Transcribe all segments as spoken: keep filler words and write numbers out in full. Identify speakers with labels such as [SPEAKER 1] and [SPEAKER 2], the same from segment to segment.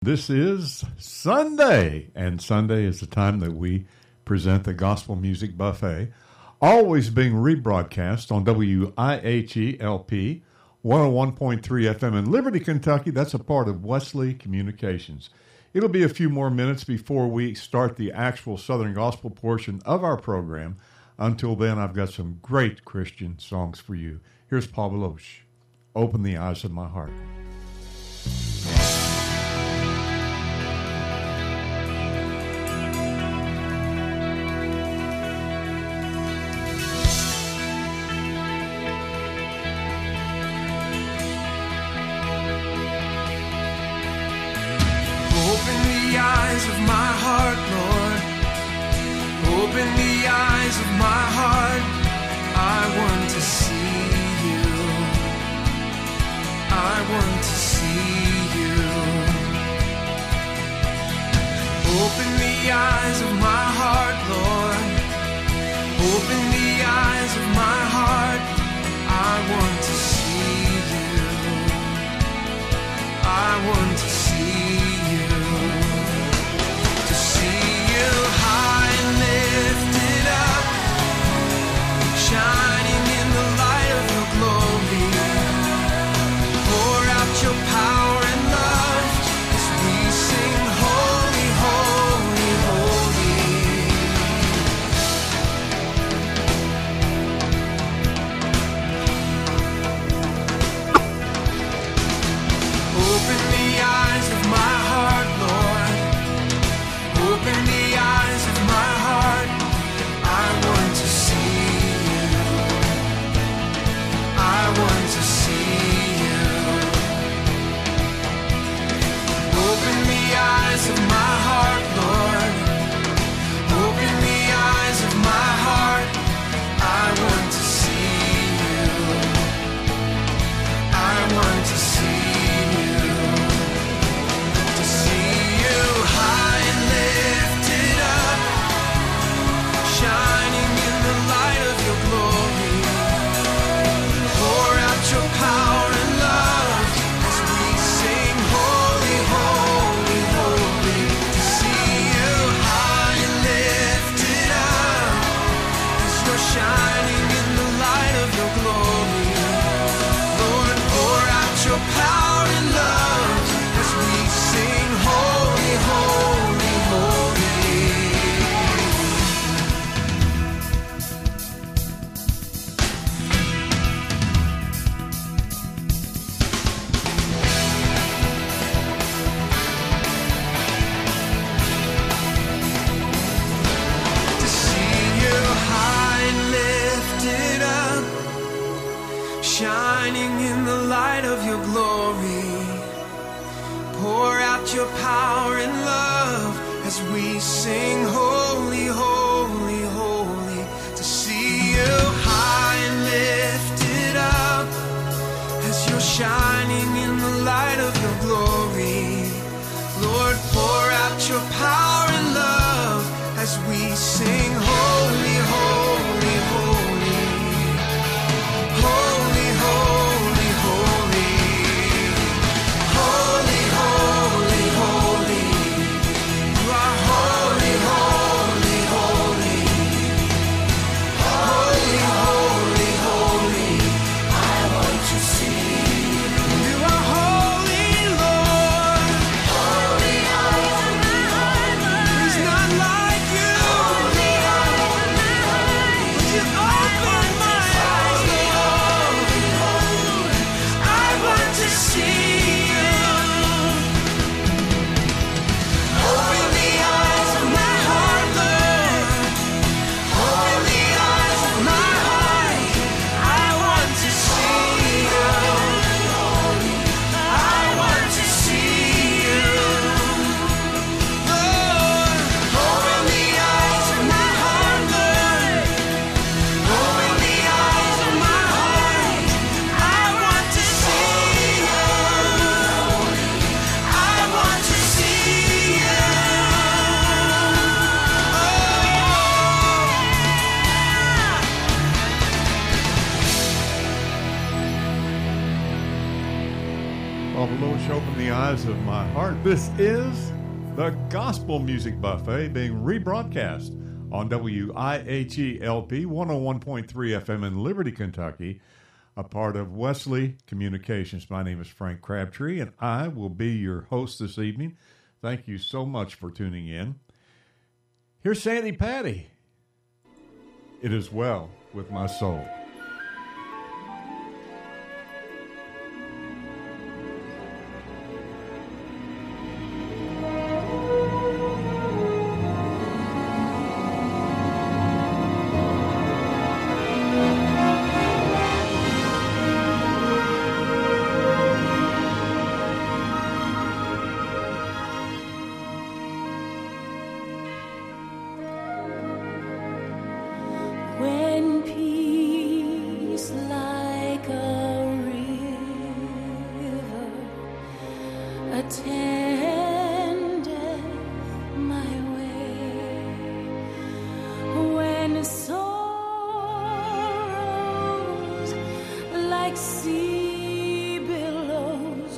[SPEAKER 1] This is Sunday, and Sunday is the time that we present the Gospel Music Buffet, always being rebroadcast on W I H E L P one oh one point three F M in Liberty, Kentucky. That's a part of Wesley Communications. It'll be a few more minutes before we start the actual Southern Gospel portion of our program. Until then, I've got some great Christian songs for you. Here's Paul Baloche, Open the Eyes of My Heart.
[SPEAKER 2] Of my heart, Lord, open the eyes of my heart. I want to see you. I want to see you. Open the eyes of my heart, Lord. Open the eyes of my heart. I want to see you. I want to see you. High and lifted up, shining in the light of your glory. Pour out your power and love as we sing holy, holy, holy. Open the eyes of my heart, Lord. Open the eyes of my heart. I want to see you. I want to see you. Open the eyes of my heart, Lord. Open the eyes of my heart. I want to see you. I want to see you. To see you high and lifted up, shining in the light of your glory. Pour out your power and love as we sing holy, holy, holy. To see you high and lifted up as you're shining in the light of your glory. Lord, pour out your power and love as we sing holy, holy, holy. To see you high and lifted up, shining in the light of your glory. Pour out your power and love as we sing holy, holy, holy. To see you high and lifted up as you're shining in the light of your glory. Lord, pour out your power and love as we sing holy, holy, holy. Holy, holy, holy. Holy, holy, holy. You are holy, holy, holy. Holy, holy, holy. I want to see you.
[SPEAKER 1] the eyes of my heart. This is the Gospel Music Buffet being rebroadcast on W I H E L P one oh one point three F M in Liberty, Kentucky, a part of Wesley Communications. My name is Frank Crabtree, and I will be your host this evening. Thank you so much for tuning in. Here's Sandy Patty. It is well with my soul.
[SPEAKER 3] When peace like a river attendeth my way, when sorrows like sea billows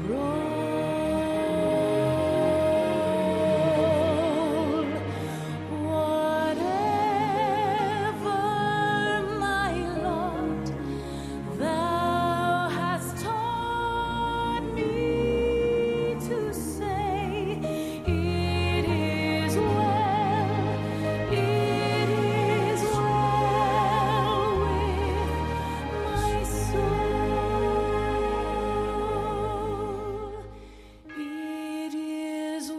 [SPEAKER 3] roll, whatever my lot, thou hast taught me to say, it is well, it is well with my soul, it is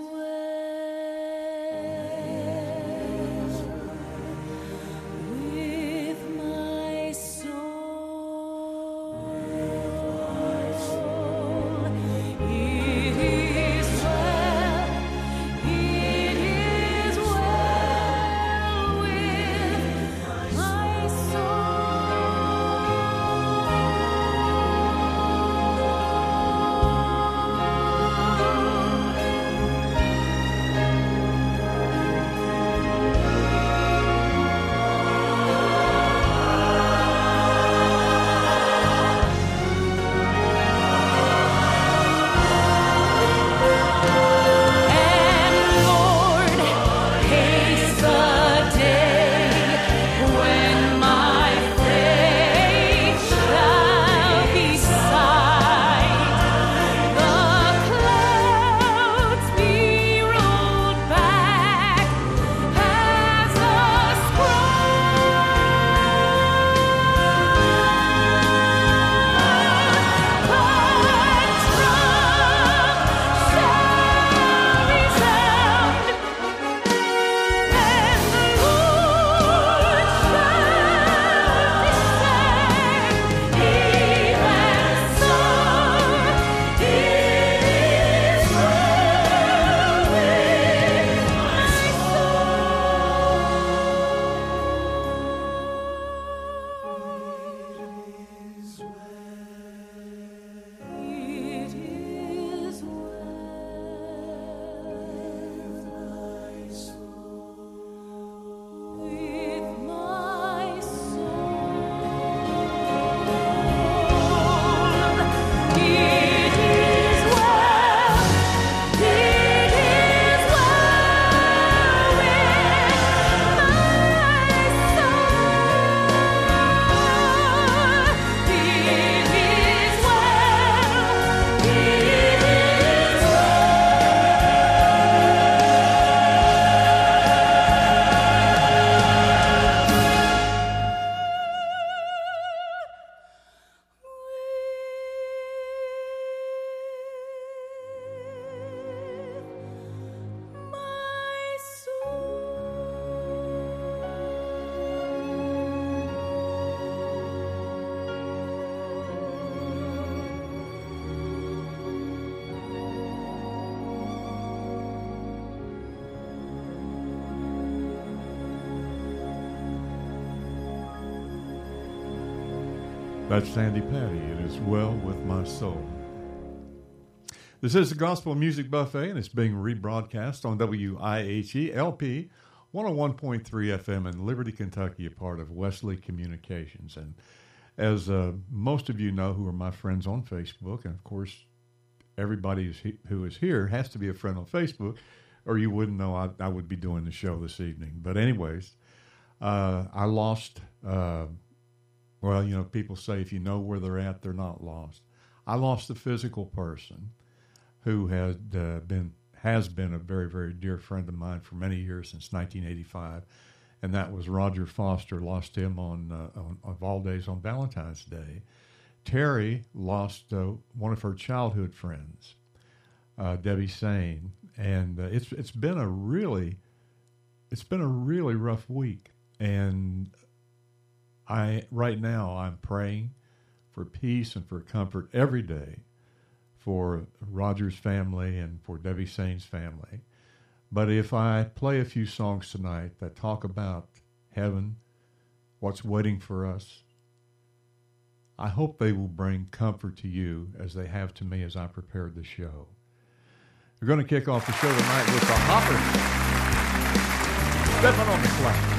[SPEAKER 3] well with my soul. It is well, it is well with my And Lord, haste the day when my faith shall be sight, the clouds be rolled back as a It is well with my soul. It is well, it is well with my soul. It is well, it is with my
[SPEAKER 1] That's Sandy Patty. It is well with my soul. This is the Gospel Music Buffet, and it's being rebroadcast on W I H E L P one oh one point three F M in Liberty, Kentucky, a part of Wesley Communications. And as uh, most of you know who are my friends on Facebook, and of course everybody who's he, who is here has to be a friend on Facebook, or you wouldn't know I, I would be doing the show this evening. But anyways, uh, I lost, uh, well, you know, people say if you know where they're at, they're not lost. I lost a physical person who had uh, been has been a very, very dear friend of mine for many years, since nineteen eighty-five, and that was Roger Foster. Lost him on, uh, on of all days on Valentine's Day. Terry lost uh, one of her childhood friends, uh, Debbie Sane, and uh, it's it's been a really it's been a really rough week. And I right now I'm praying for peace and for comfort every day for Roger's family and for Debbie Sane's family. But if I play a few songs tonight that talk about heaven, what's waiting for us, I hope they will bring comfort to you as they have to me as I prepared the show. We're going to kick off the show tonight with the Hoppers, Stepping on the Clouds.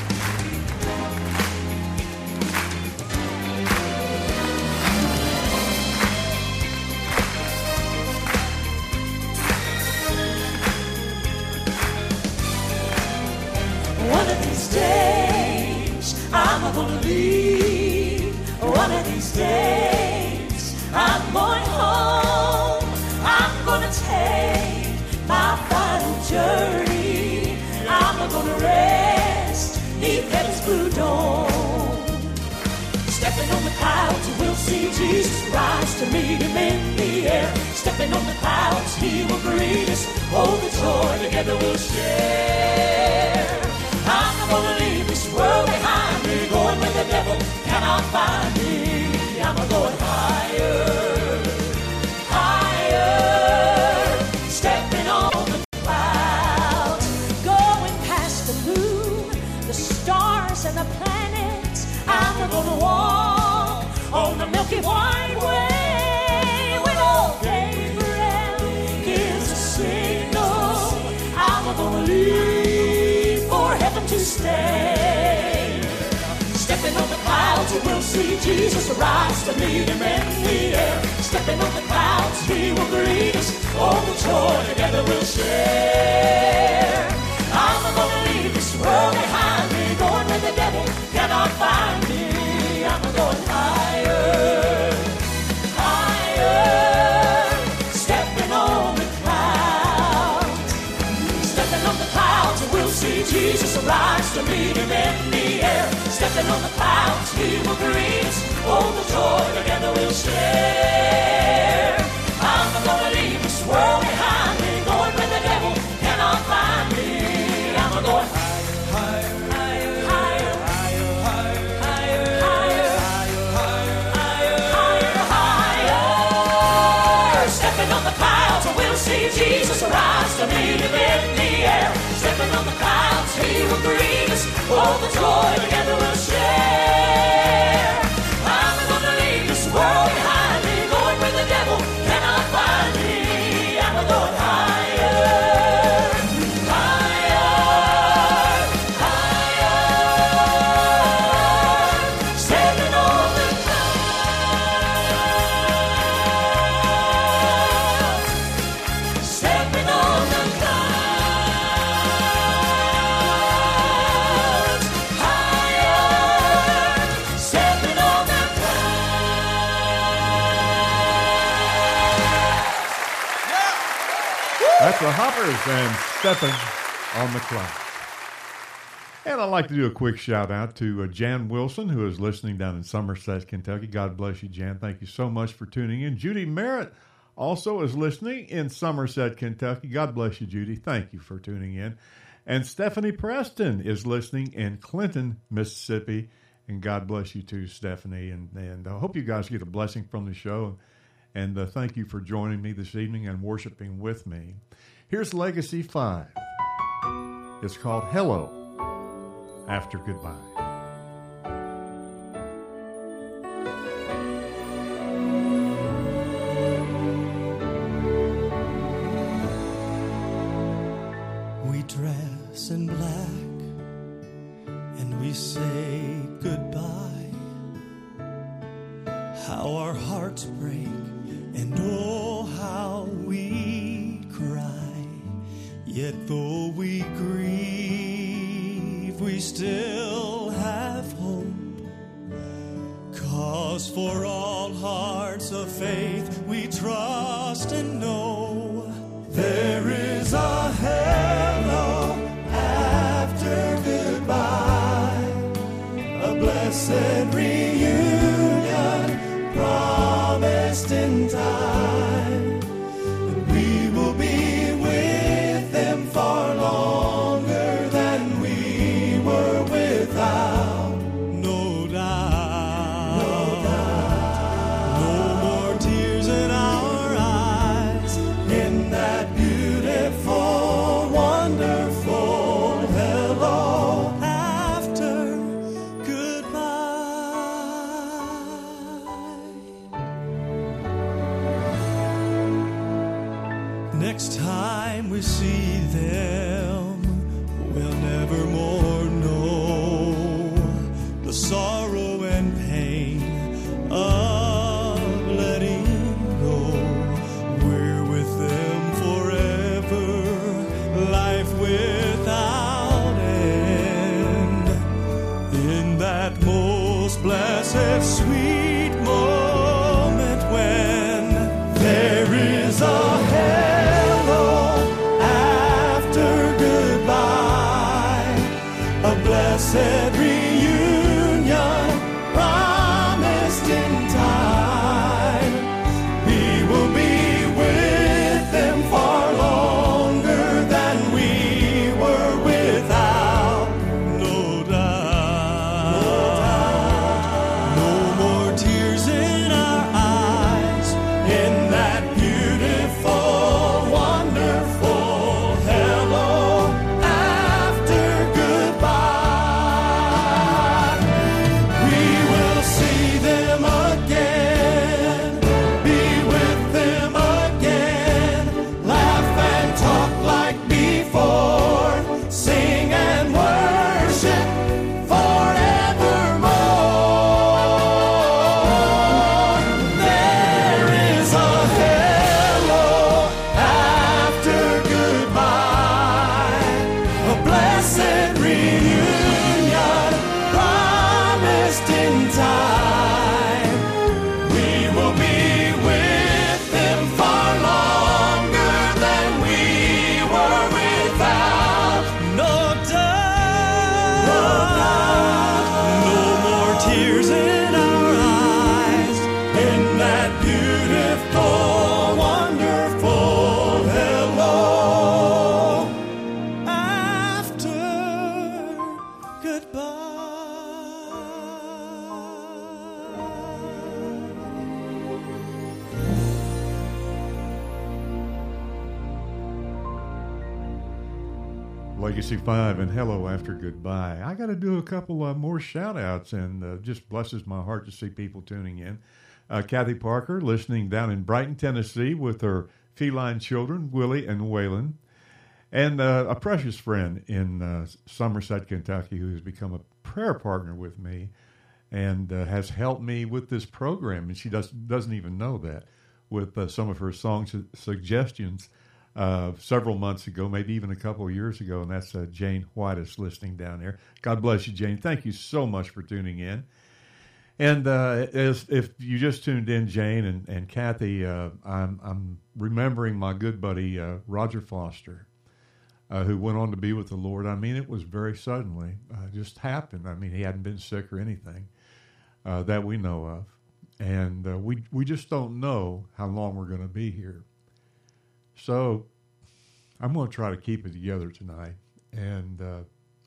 [SPEAKER 3] One of these days, I'm gonna leave. One of these days, I'm going home. I'm gonna take my final journey. I'm gonna rest neath heaven's blue dome. Stepping on the clouds, we'll see Jesus rise to meet him in the air. Stepping on the clouds, he will greet us. Oh, the joy together we'll share. I'm gonna leave this world behind me, going where the devil cannot find me. I'm going higher, higher, stepping on the clouds, going past the moon, the stars and the planets. I'm gonna walk on the Milky White Way when old Gabriel gives a signal. I'm gonna leave for heaven to stay. Stepping on the clouds, we'll see Jesus rise to meet him in the air. Stepping on the clouds, he will greet us. Oh, the joy together we'll share. I'm gonna leave this world behind me, going where the devil cannot find me. I'm going higher, higher, stepping on the clouds. Stepping on the clouds, we'll see Jesus arise to meet him in the air. Stepping on the clouds, he will greet us. Oh, the joy together we'll share. I'm gonna leave this world behind me, going where the devil cannot find me. I'm going higher, higher, higher, higher, higher, higher, higher, higher. Stepping on the clouds, we'll see Jesus arise to meet him in the air. Stepping on the clouds, he will greet us. Oh, the joy together we'll share. I'm gonna leave this world behind me, going where the devil cannot find me. I'm going higher, higher, higher, stepping on the clouds, stepping on the clouds, higher, stepping on the
[SPEAKER 1] That's the Hoppers and Stepping on the Clouds. And I'd like to do a quick shout out to uh, Jan Wilson, who is listening down in Somerset, Kentucky. God bless you, Jan. Thank you so much for tuning in. Judy Merritt also is listening in Somerset, Kentucky. God bless you, Judy. Thank you for tuning in. And Stephanie Preston is listening in Clinton, Mississippi. And God bless you too, Stephanie. And, and I hope you guys get a blessing from the show. And uh, thank you for joining me this evening and worshiping with me. Here's Legacy five. It's called Hello After Goodbye.
[SPEAKER 4] We dress in black and we say goodbye. How our hearts break and oh how we cry, yet though we grieve, we still have hope. 'Cause for all hearts of faith we trust and know there is a hello after goodbye, a blessed reunion promised in time. And we will be with them far longer than we were without. No doubt, no doubt, no more tears in our eyes in that beautiful, wonderful hello after goodbye. Next time we see them, we'll never more know the sorrow and pain of letting go. We're with them forever, life without end. In that most blessed, sweet moment when there is a hello after goodbye, a blessed reunion promised in time. We will be with them far longer than we were without. No doubt, no doubt, no more tears in our eyes in that beautiful, wonderful hello after goodbye. We will see them again, be with them again, laugh and talk like before, sing and worship forevermore. There is a hello after goodbye, a blessed reunion promised in time. We will be with them far longer than we were without. No doubt, no doubt, no more tears in our eyes in that beautiful, wonderful hello after goodbye.
[SPEAKER 1] Legacy five and Hello After Goodbye. I got to do a couple uh, more shout-outs, and uh, just blesses my heart to see people tuning in. Uh, Kathy Parker, listening down in Brighton, Tennessee, with her feline children, Willie and Waylon. And uh, a precious friend in uh, Somerset, Kentucky, who has become a prayer partner with me and uh, has helped me with this program. And she does, doesn't even know that, with uh, some of her song su- suggestions uh, several months ago, maybe even a couple of years ago. And that's uh, Jane Whitus listening down there. God bless you, Jane. Thank you so much for tuning in. And uh, as if you just tuned in, Jane and, and Kathy, uh, I'm, I'm remembering my good buddy uh, Roger Foster, uh, who went on to be with the Lord. I mean, it was very suddenly. Uh, just happened. I mean, he hadn't been sick or anything uh, that we know of. And uh, we, we just don't know how long we're going to be here. So I'm going to try to keep it together tonight. And uh,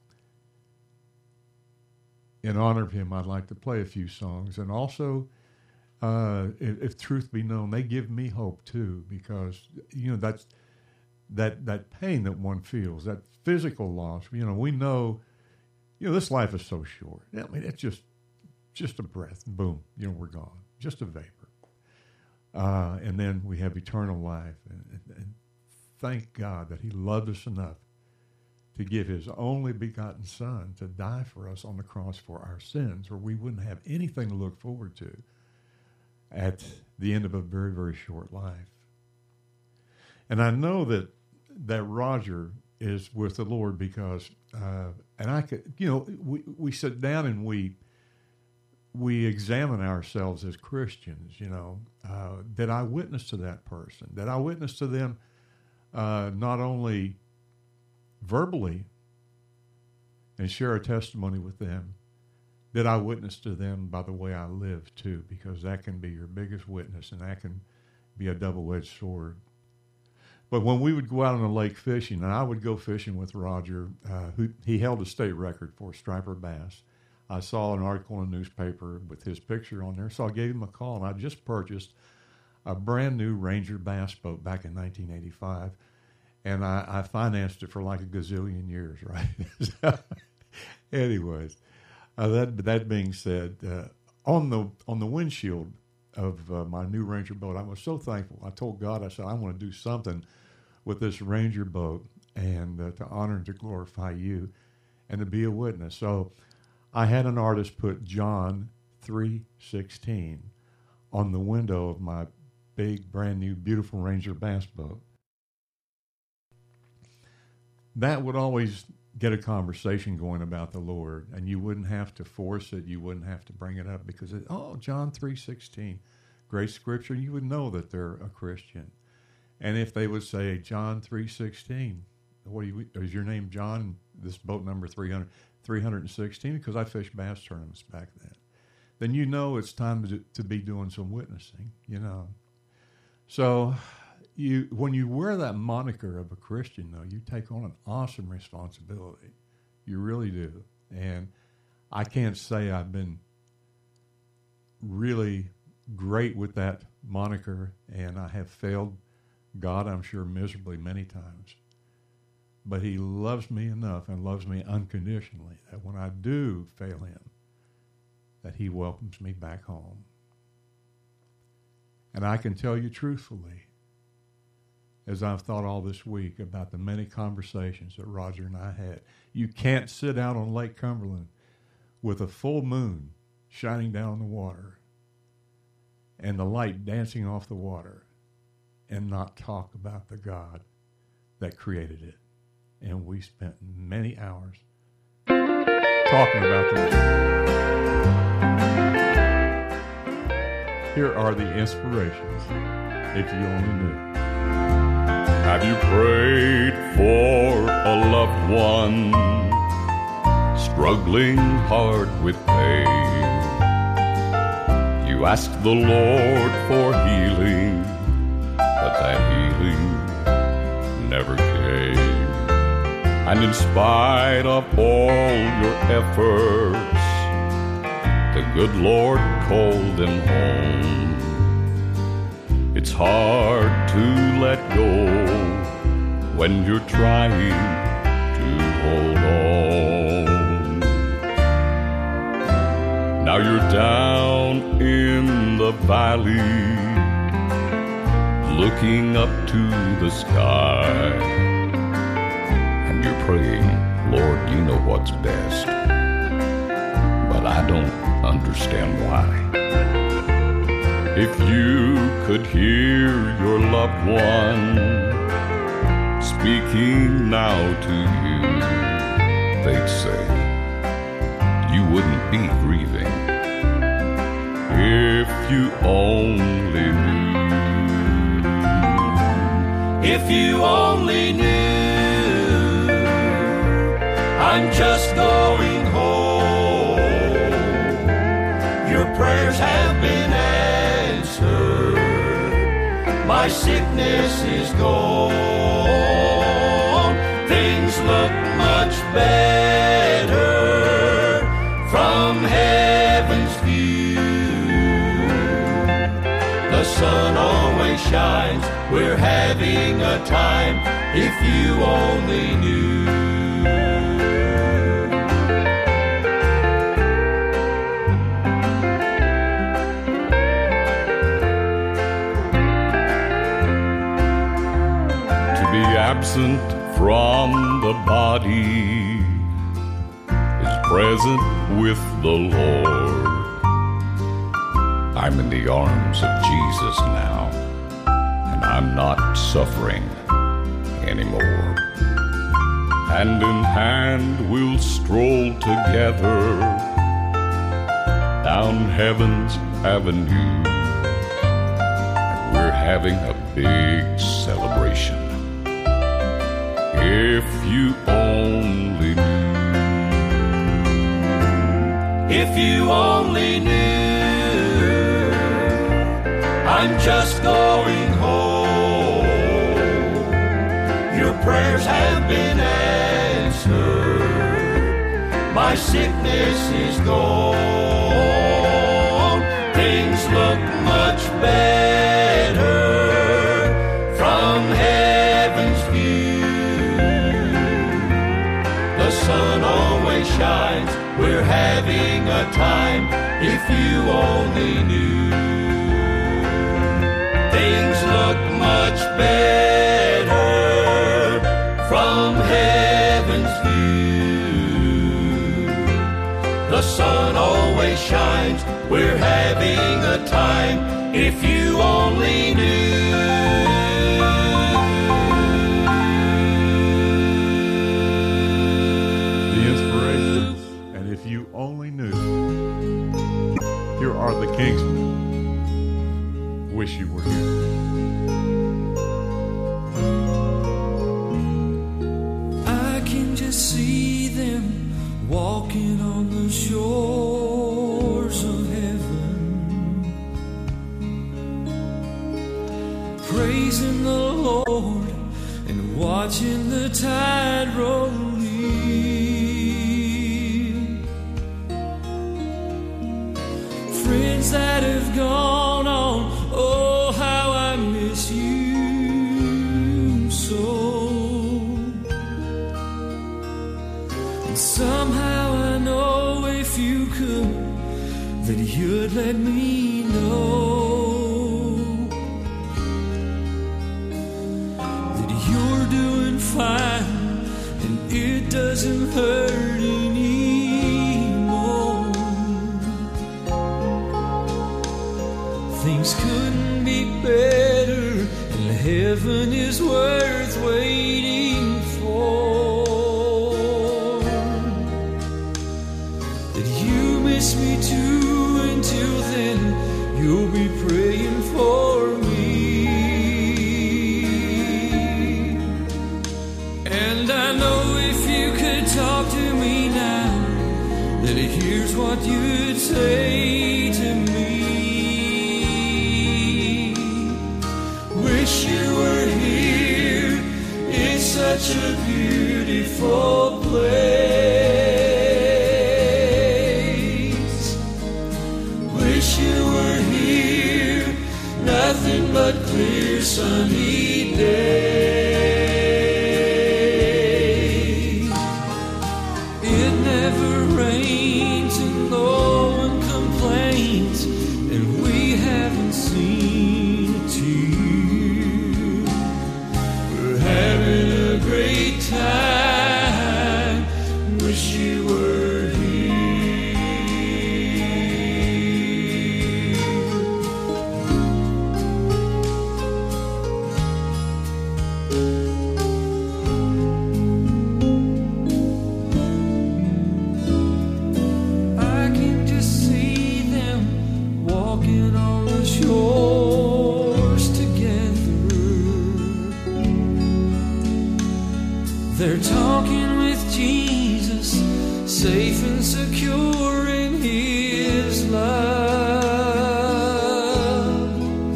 [SPEAKER 1] in honor of him, I'd like to play a few songs. And also, uh, if, if truth be known, they give me hope too, because, you know, that's that that pain that one feels, that physical loss. You know, we know, you know, this life is so short. I mean, it's just just a breath, and boom, you know, we're gone, just a vapor. Uh, and then we have eternal life. And, and, and thank God that he loved us enough to give his only begotten Son to die for us on the cross for our sins, or we wouldn't have anything to look forward to at the end of a very, very short life. And I know that that Roger is with the Lord because, uh, and I could, you know, we, we sit down and we we examine ourselves as Christians, you know. Uh, did I witness to that person? Did I witness to them uh, not only verbally and share a testimony with them, did I witness to them by the way I live too? Because that can be your biggest witness, and that can be a double-edged sword. But when we would go out on the lake fishing, and I would go fishing with Roger, uh, who he held a state record for striper bass. I saw an article in the newspaper with his picture on there, so I gave him a call, and I just purchased a brand new Ranger bass boat back in nineteen eighty-five, and I, I financed it for like a gazillion years, right? Anyways, uh, that that being said, uh, on the on the windshield of uh, my new Ranger boat, I was so thankful. I told God, I said, I want to do something with this Ranger boat and uh, to honor and to glorify you and to be a witness. So I had an artist put John three sixteen on the window of my big, brand new, beautiful Ranger bass boat. That would always get a conversation going about the Lord, and you wouldn't have to force it. You wouldn't have to bring it up because, it, oh, John three sixteen, great scripture. You would know that they're a Christian. And if they would say, John three sixteen, what do you, is your name John? This boat number three hundred, three sixteen, because I fished bass tournaments back then. Then you know it's time to, do, to be doing some witnessing, you know. So you when you wear that moniker of a Christian, though, you take on an awesome responsibility. You really do. And I can't say I've been really great with that moniker, and I have failed God, I'm sure, miserably many times. But he loves me enough and loves me unconditionally that when I do fail him, that he welcomes me back home. And I can tell you truthfully, as I've thought all this week about the many conversations that Roger and I had, you can't sit out on Lake Cumberland with a full moon shining down on the water and the light dancing off the water and not talk about the God that created it. And we spent many hours talking about the Lord. Here are the inspirations, if you only knew.
[SPEAKER 5] Have you prayed for a loved one struggling hard with pain? You asked the Lord for healing, but that healing never came. And in spite of all your efforts, the good Lord called them home. It's hard to let go when you're trying to hold on. Now you're down in the valley, looking up to the sky, and you're praying, Lord, you know what's best, but I don't understand why. If you could hear your loved one speaking now to you, they'd say, you wouldn't be grieving if you only knew.
[SPEAKER 2] If you only knew, I'm just going home. Your prayers have been answered. My sickness is gone. Things look much better from heaven's view. The sun always shines. We're having a time. If you only knew.
[SPEAKER 5] Absent from the body is present with the Lord. I'm in the arms of Jesus now, and I'm not suffering anymore. Hand in hand we'll stroll together down heaven's avenue, and we're having a big celebration. If you only knew,
[SPEAKER 2] If you only knew, I'm just going home. Your prayers have been answered. My sickness is gone. Things look much better from heaven's view. The sun always shines. We're having a time. If you only knew, things look much better from heaven's view. The sun always shines. We're having a time. If you only knew.
[SPEAKER 1] Only knew. Here are the Kingsmen. Wish you were here.
[SPEAKER 4] I can just see them walking on the shores of heaven, praising the Lord and watching the tide roll in. Friends that have gone on, oh how I miss you so. And somehow I know if you could, that you'd let me know that you're doing fine and it doesn't hurt anymore. Things couldn't be better, and heaven is worth waiting for. That you miss me too, until then you'll be praying for me. And I know if you could talk to me now, that here's what you'd say to me. Wish you were here, it's such a beautiful place. Wish you were here, nothing but clear sunny days. It never rains and no one complains, and we haven't seen a tear. We're having a great time. Wish you were they're talking with Jesus, safe and secure in His love.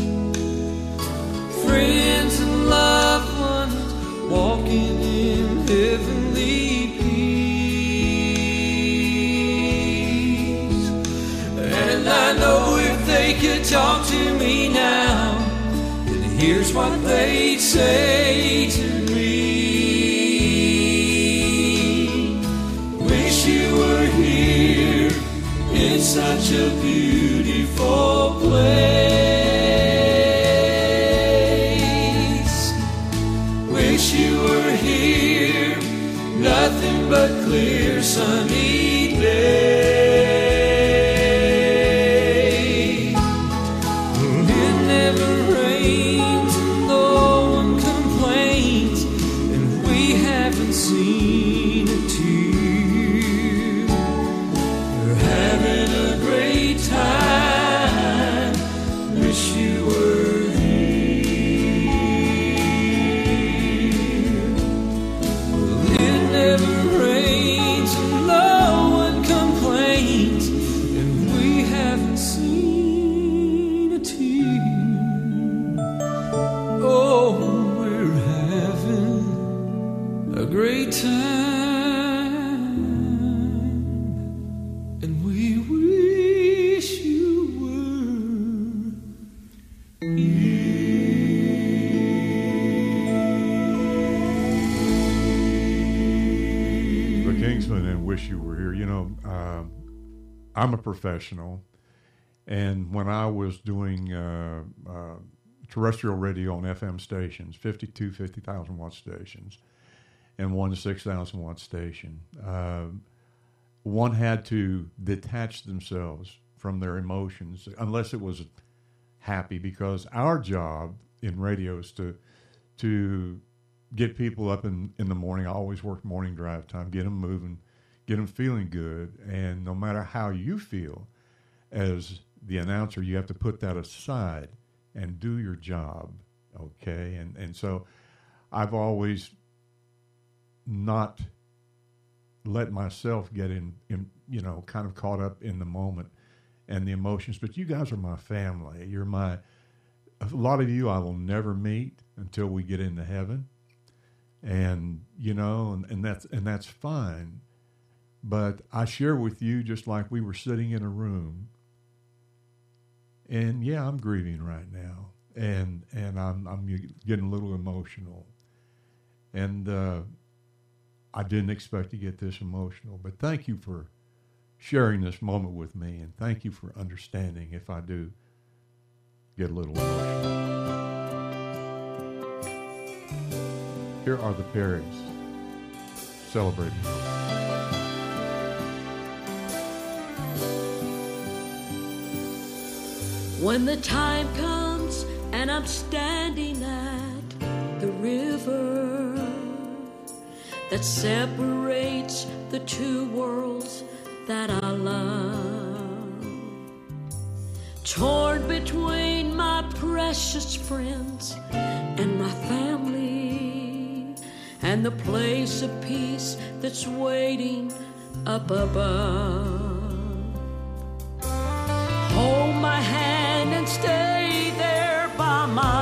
[SPEAKER 4] Friends and loved ones walking in heavenly peace. And I know if they could talk to me now, then here's what they'd say to me. It's such a beautiful place. Wish you were here, nothing but clear sunny days. It never rains and no haven't seen a tear. We're having a great time. Wish you were here. Well, it never rains and no one complains, and we haven't seen a tear. Oh, we're having a great time, and we wish you were here.
[SPEAKER 1] The Kingsmen and Wish You Were Here. You know, uh, I'm a professional, and when I was doing uh, uh, terrestrial radio on F M stations, fifty-two, fifty thousand watt stations, and one six thousand watt station, uh, one had to detach themselves from their emotions unless it was happy, because our job in radio is to to get people up in, in the morning. I always work morning drive time, get them moving, get them feeling good, and no matter how you feel as the announcer, you have to put that aside and do your job, okay? And and so I've always not let myself get in, in, you know, kind of caught up in the moment and the emotions. But you guys are my family. You're my, a lot of you I will never meet until we get into heaven. And, you know, and, and that's and that's fine. But I share with you just like we were sitting in a room. And yeah, I'm grieving right now, and and I'm I'm getting a little emotional, and uh, I didn't expect to get this emotional. But thank you for sharing this moment with me, and thank you for understanding if I do get a little emotional. Here are the Perrys celebrating.
[SPEAKER 3] When the time comes and I'm standing at the river that separates the two worlds that I love, torn between my precious friends and my family, and the place of peace that's waiting up above. Hold my hand and stay there by my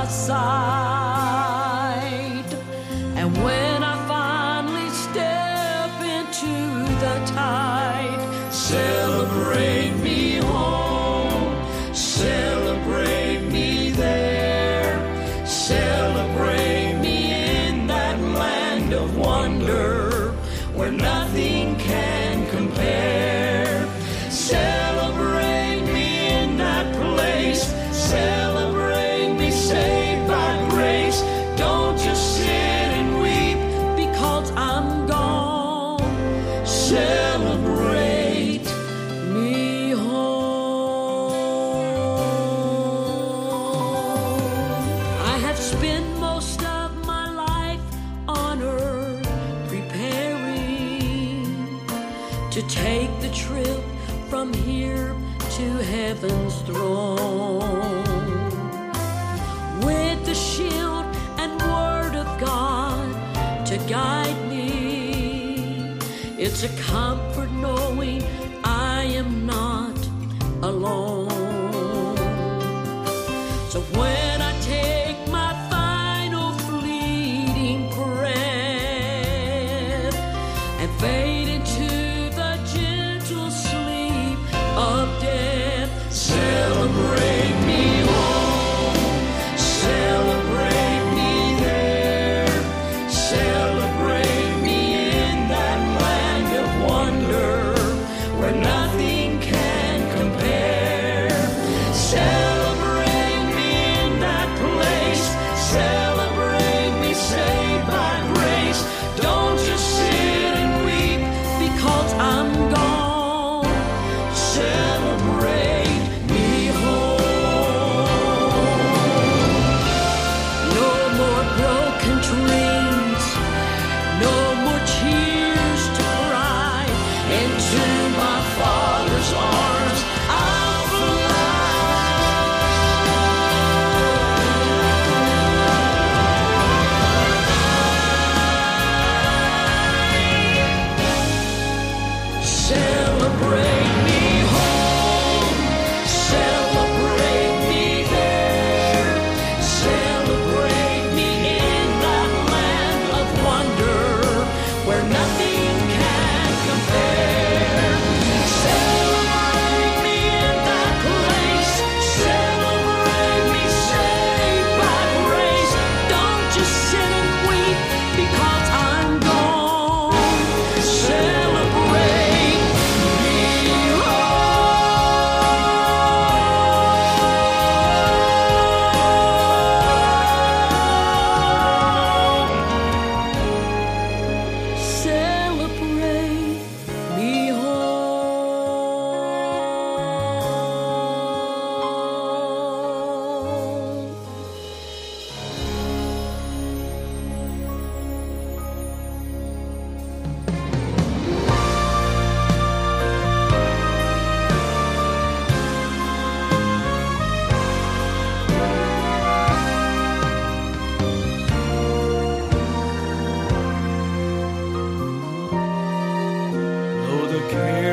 [SPEAKER 3] side. And when I finally step into the tide, celebrate me home, celebrate me there, celebrate me in that land of wonder where nothing can compare. Celebrate me in that place, celebrate me saved by grace. Don't just sit and weep because I'm gone. Celebrate me home. I have spent most of my life on earth preparing to take the trip from here to heaven's throne, with the shield and word of God to guide me. It's a comfort knowing I am not alone. So when I take my final fleeting breath and fade into the gentle sleep of death, celebrate me home, celebrate me there, celebrate me in that land of wonder where nothing can compare. Celebrate me in that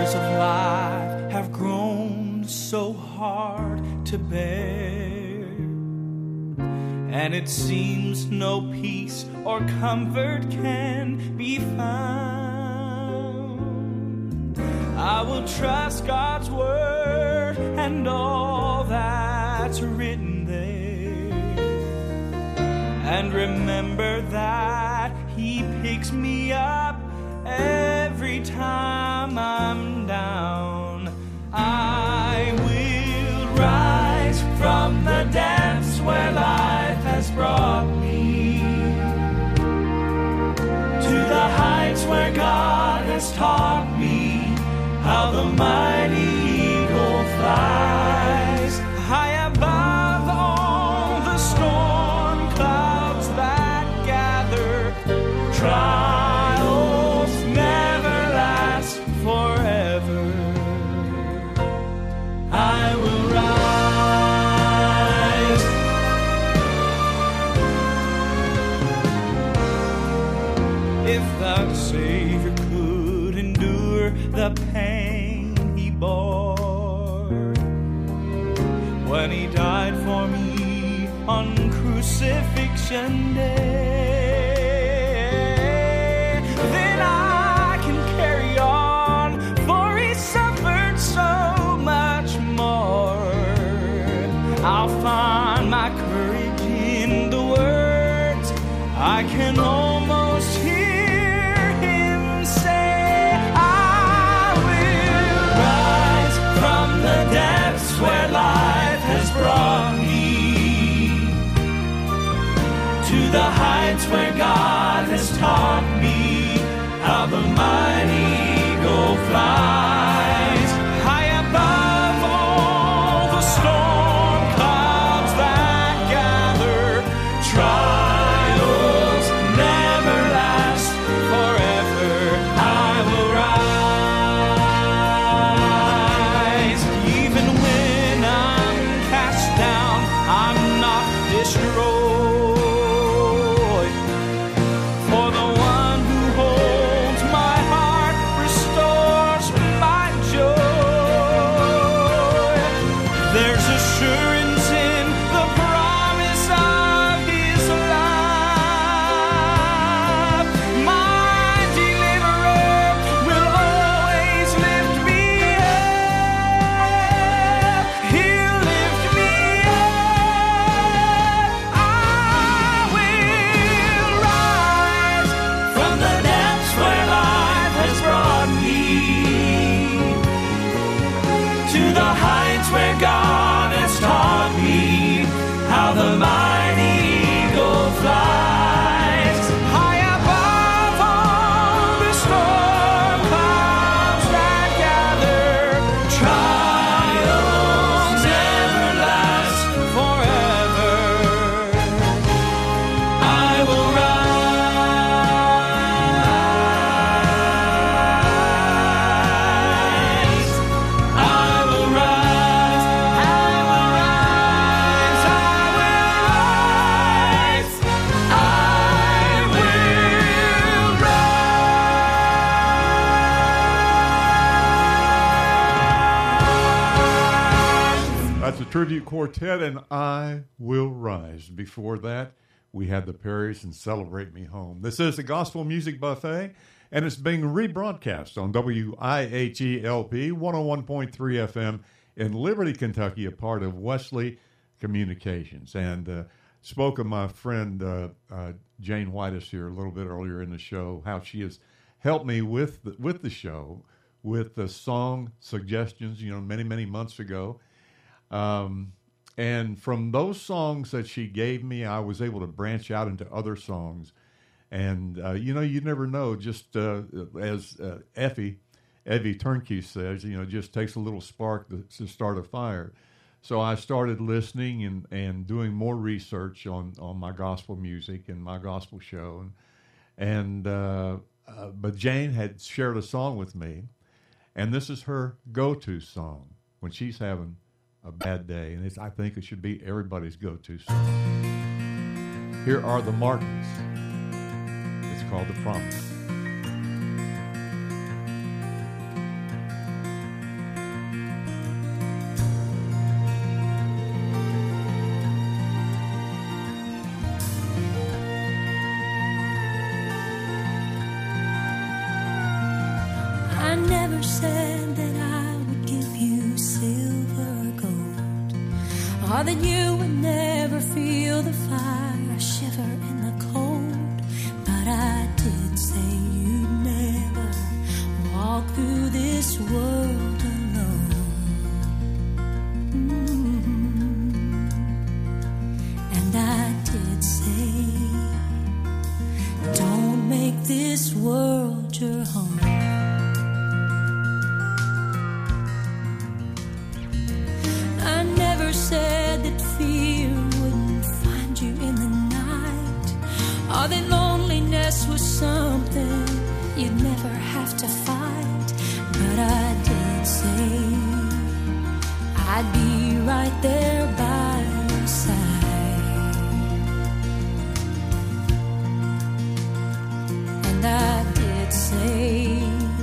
[SPEAKER 2] cares of life have grown so hard to bear, and it seems no peace or comfort can be found. I will trust God's word and all that's written there, and remember that He picks me up every time I'm down. I will rise from the depths where life has brought me to the heights where God has taught me how the mighty eagle flies. High above all the storm clouds that gather, trials never last forever. I will rise. If the Savior could endure the pain He bore when He died for me on crucifixion day, then I can carry on, for He suffered so much more. I'll find my courage in the words I can almost hear Him say. I will rise from the depths where life has brought me to the heights where God has taught me how the mighty eagle flies. High above all the storm clouds that gather, trials never last forever. I will rise. Even when I'm cast down, I'm not destroyed. For the one who holds my heart restores my joy. There's assurance in the promise of His love. My deliverer will always lift me up. He'll lift me up. I will rise from the depths where life has brought me to the heights where God has taught me how the mighty eagle flies. High above all the storm clouds that gather, trials never last forever. I will rise. I will rise. I will rise. I will rise. I will rise.
[SPEAKER 1] That's a tribute quartet, and I Will Rise. Before that, we had the Perrys and Celebrate Me Home. This is the Gospel Music Buffet, and it's being rebroadcast on W I H E L P one oh one point three F M in Liberty, Kentucky, a part of Wesley Communications. And uh, spoke of my friend uh, uh, Jane Whitus here a little bit earlier in the show, how she has helped me with the, with the show, with the song suggestions, you know, many, many months ago. Um, and from those songs that she gave me, I was able to branch out into other songs. And, uh, you know, you never know, just uh, as uh, Effie, Evie Turnkey says, you know, it just takes a little spark to, to start a fire. So I started listening and, and doing more research on, on my gospel music and my gospel show. And, and uh, uh, but Jane had shared a song with me, and this is her go-to song when she's having a bad day. And it's, I think it should be everybody's go-to song. Here are the Martins. It's called The Promise.
[SPEAKER 3] never said that I would give you silver or gold, or that you would never feel the fire or shiver in the cold. But I did say you'd never walk through this world alone. Mm-hmm. And I did say, don't make this world your home. I never said that fear wouldn't find you in the night, or that loneliness was something you'd never have to fight. But I did say I'd be right there by your side. And I did say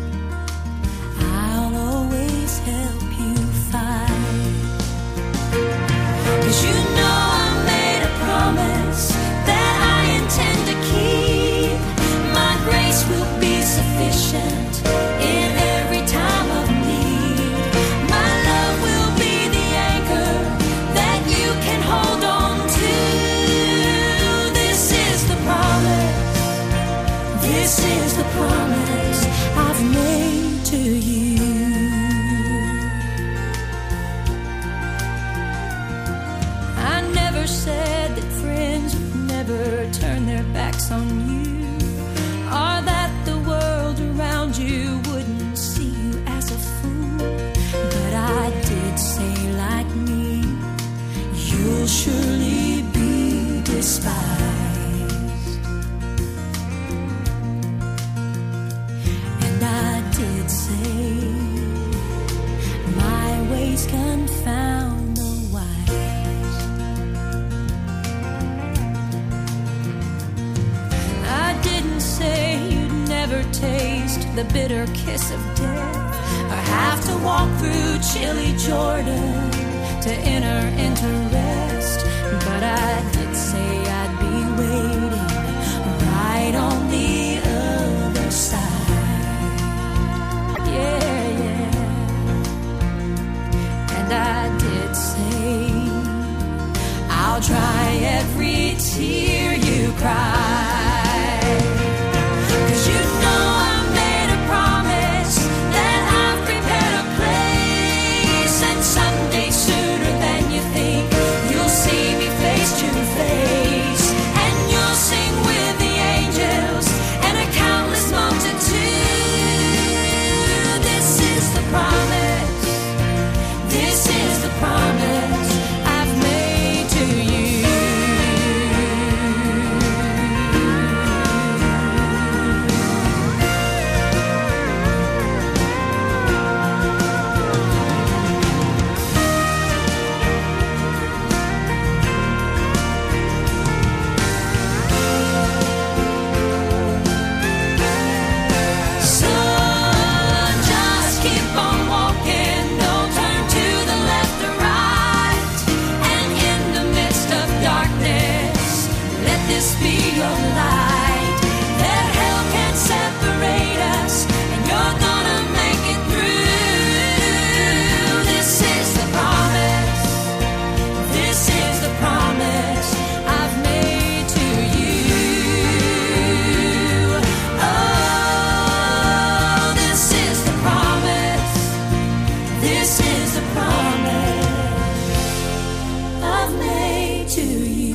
[SPEAKER 3] I'll always help you fight. 'Cause you know I made a promise that I intend to keep. My grace will be sufficient in every time of need. My love will be the anchor that you can hold on to. This is the promise. This is the promise I've made to you. I never said that friends would never turn their backs on you, or that the world around you wouldn't see you as a fool. But I did say, like me, you'll surely be despised. And I did say, my ways confound the wise. I didn't say you'd never taste the bitter kiss of death, or have to walk through chilly Jordan to enter into rest. But I did say I'd be waiting right on the other side. Yeah, yeah. And I did say I'll dry every tear you cry. 'Cause you know I made a promise that I've prepared a place, and someday sooner than you think you'll see me face to face, and you'll sing with the angels and a countless multitude. This is the promise. This is the promise I've made to you. So just keep on walking, don't turn to the left or right. And in the midst of darkness, let this be your light. That hell can't separate us, and you're gonna make it through. This is the promise. This is the promise I've made to you. Oh, this is the promise. This is the promise I've made to you.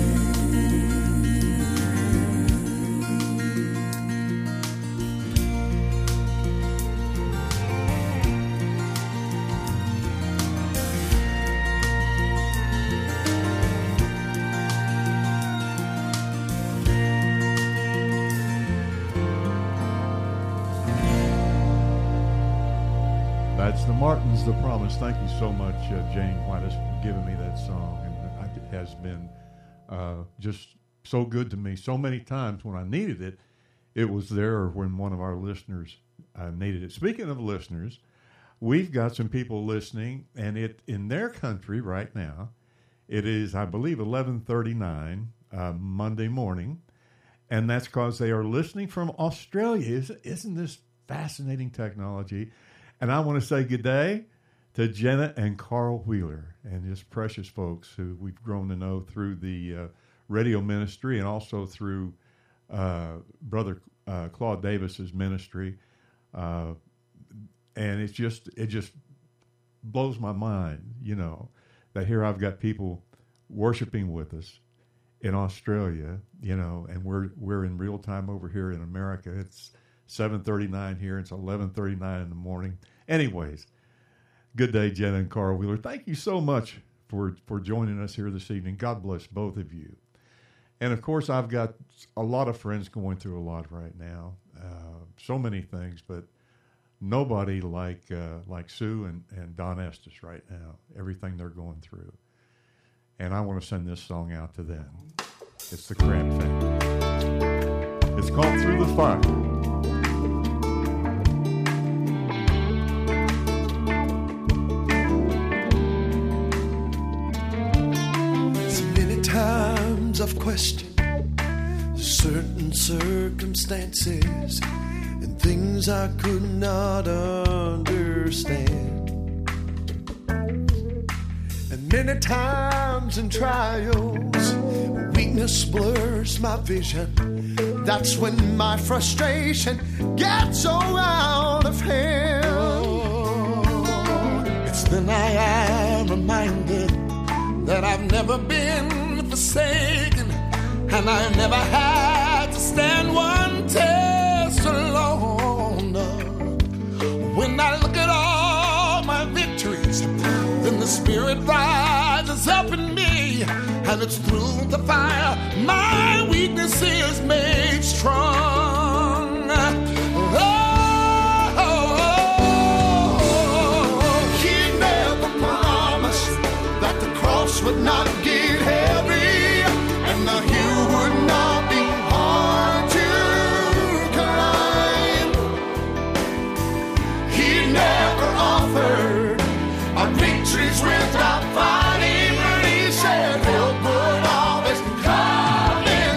[SPEAKER 1] That's the Martins, The Promise. Thank you so much, uh, Jane Whitus, for giving me that song. And it has been uh, just so good to me. So many times when I needed it, it was there, or when one of our listeners uh, needed it. Speaking of listeners, we've got some people listening, and it in their country right now, it is, I believe, eleven thirty-nine uh, Monday morning, and that's because they are listening from Australia. Isn't, isn't this fascinating technology. And I want to say good day to Jenna and Carl Wheeler, and just precious folks who we've grown to know through the uh, radio ministry and also through uh, Brother uh, Claude Davis's ministry. Uh, and it's just it just blows my mind, you know, that here I've got people worshiping with us in Australia, you know, and we're we're in real time over here in America. It's seven thirty-nine here. It's eleven thirty-nine in the morning. Anyways, good day, Jenna and Carl Wheeler. Thank you so much for, for joining us here this evening. God bless both of you. And, of course, I've got a lot of friends going through a lot right now, uh, so many things, but nobody like uh, like Sue and, and Don Estes right now, everything they're going through. And I want to send this song out to them. It's the Cramp Family. It's called Through the Fire.
[SPEAKER 2] I've questioned certain circumstances and things I could not understand. And many times in trials, weakness blurs my vision. That's when my frustration gets so out of hand. It's then I am reminded that I've never been forsaken, and I never had to stand one test alone. When I look at all my victories, then the Spirit rises up in me, and it's through the fire my weakness is made strong. Oh, He never promised that the cross would not get heavy, and the hill would not be hard to climb. He never offered our victories without fighting, but He said help would always come in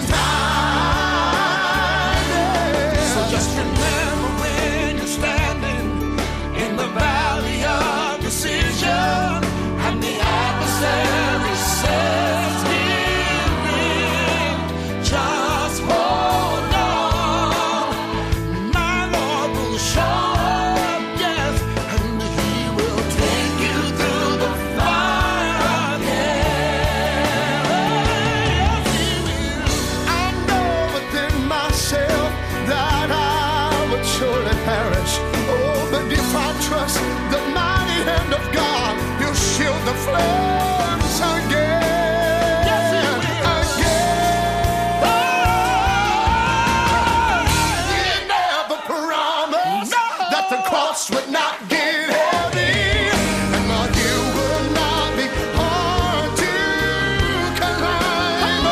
[SPEAKER 2] time. So just remember when you're standing in the valley of decision, and the adversary says give in, just hold on. My Lord will show up, yes, and He will take you through the fire again. Yes, He will. I know within myself that I would surely perish. Oh, but if I trust the mighty hand of God, He'll shield the flames again. Yes, He will. Again. Oh, He never promised that the cross would not get heavy, and the hill would not be hard to climb.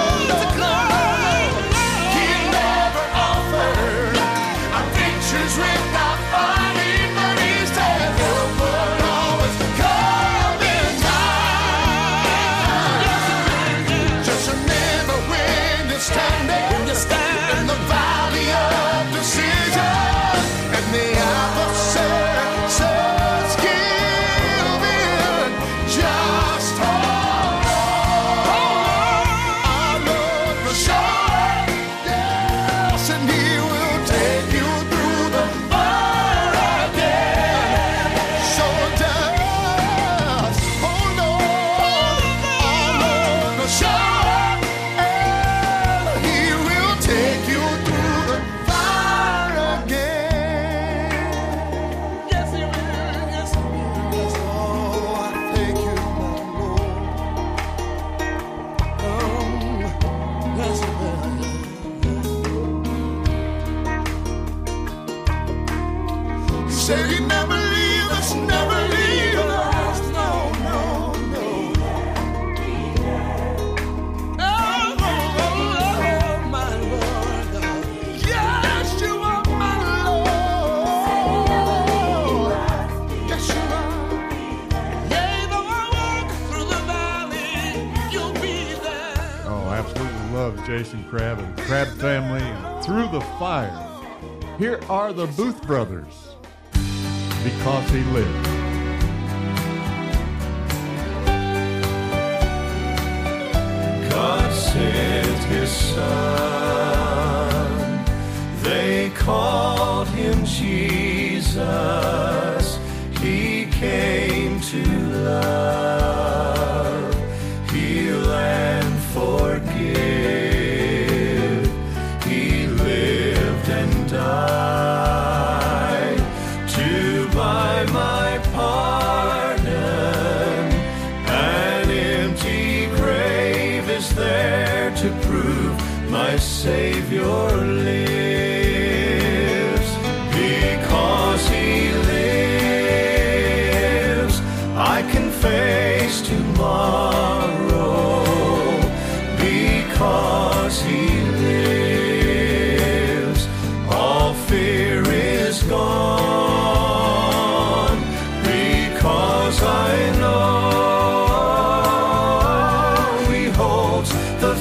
[SPEAKER 2] He never offered our victories without fighting, but He said help would always come in time. Just remember when you're standing in the valley of decision, and the adversary says give in, just hold on. Our Lord will show up, yes, and He will take you through the fire again. So just hold on. Our Lord will show up, and He will take you through the fire again. Yes, He will. Yes, He will. Yes, oh, I thank you, my Lord. Um, yes, He will. He said He'd never leave us, never leave us. No, no, no. Oh, oh, oh, oh, my Lord. Yes, You are my Lord. Yes, You are. Yea, though I walk through the valley, You'll be there.
[SPEAKER 1] Oh, absolutely love Jason Crabb and Crabb Family and Through the Fire. Here are the Booth Brothers, Because He Lives.
[SPEAKER 6] God sent His Son, they called Him Jesus. He came to love, heal and forgive. He lived and died to buy my pardon. An empty grave is there to prove my Savior lives. Because He lives, I can face tomorrow. Because He lives, all fear is gone. Because I know He holds the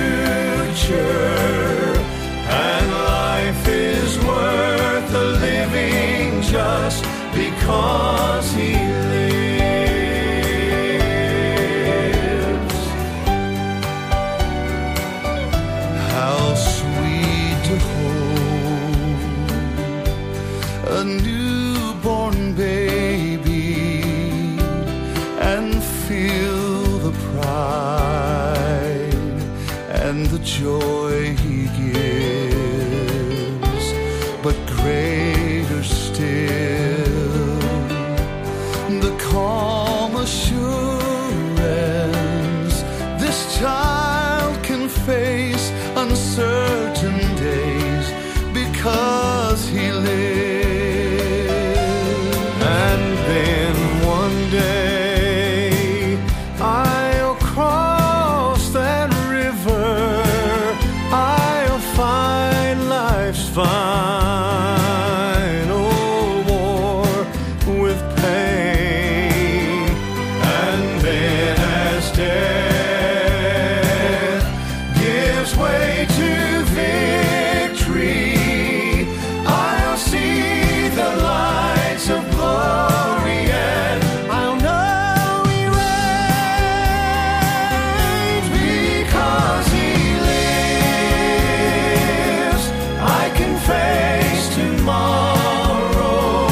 [SPEAKER 6] future, and life is worth the living just because He lives. How sweet to hold a newborn baby and feel the pride and the joy He gives. But greater still, the calm assurance this child can face uncertain days because He lives. And then one day I'll cross that river, I'll find life's final war with pain. And then as death gives way to victory, I'll see the lights of glory, and I'll know He reigns. Because He lives, I can face tomorrow.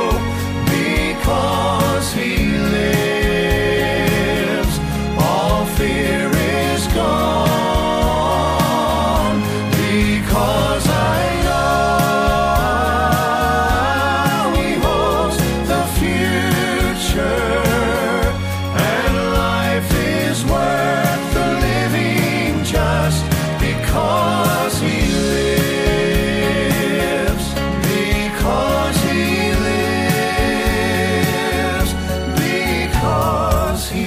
[SPEAKER 6] Because He lives, all fear is gone. Because I know He holds the future, and life is worth the living just because He lives. Because He lives. Because He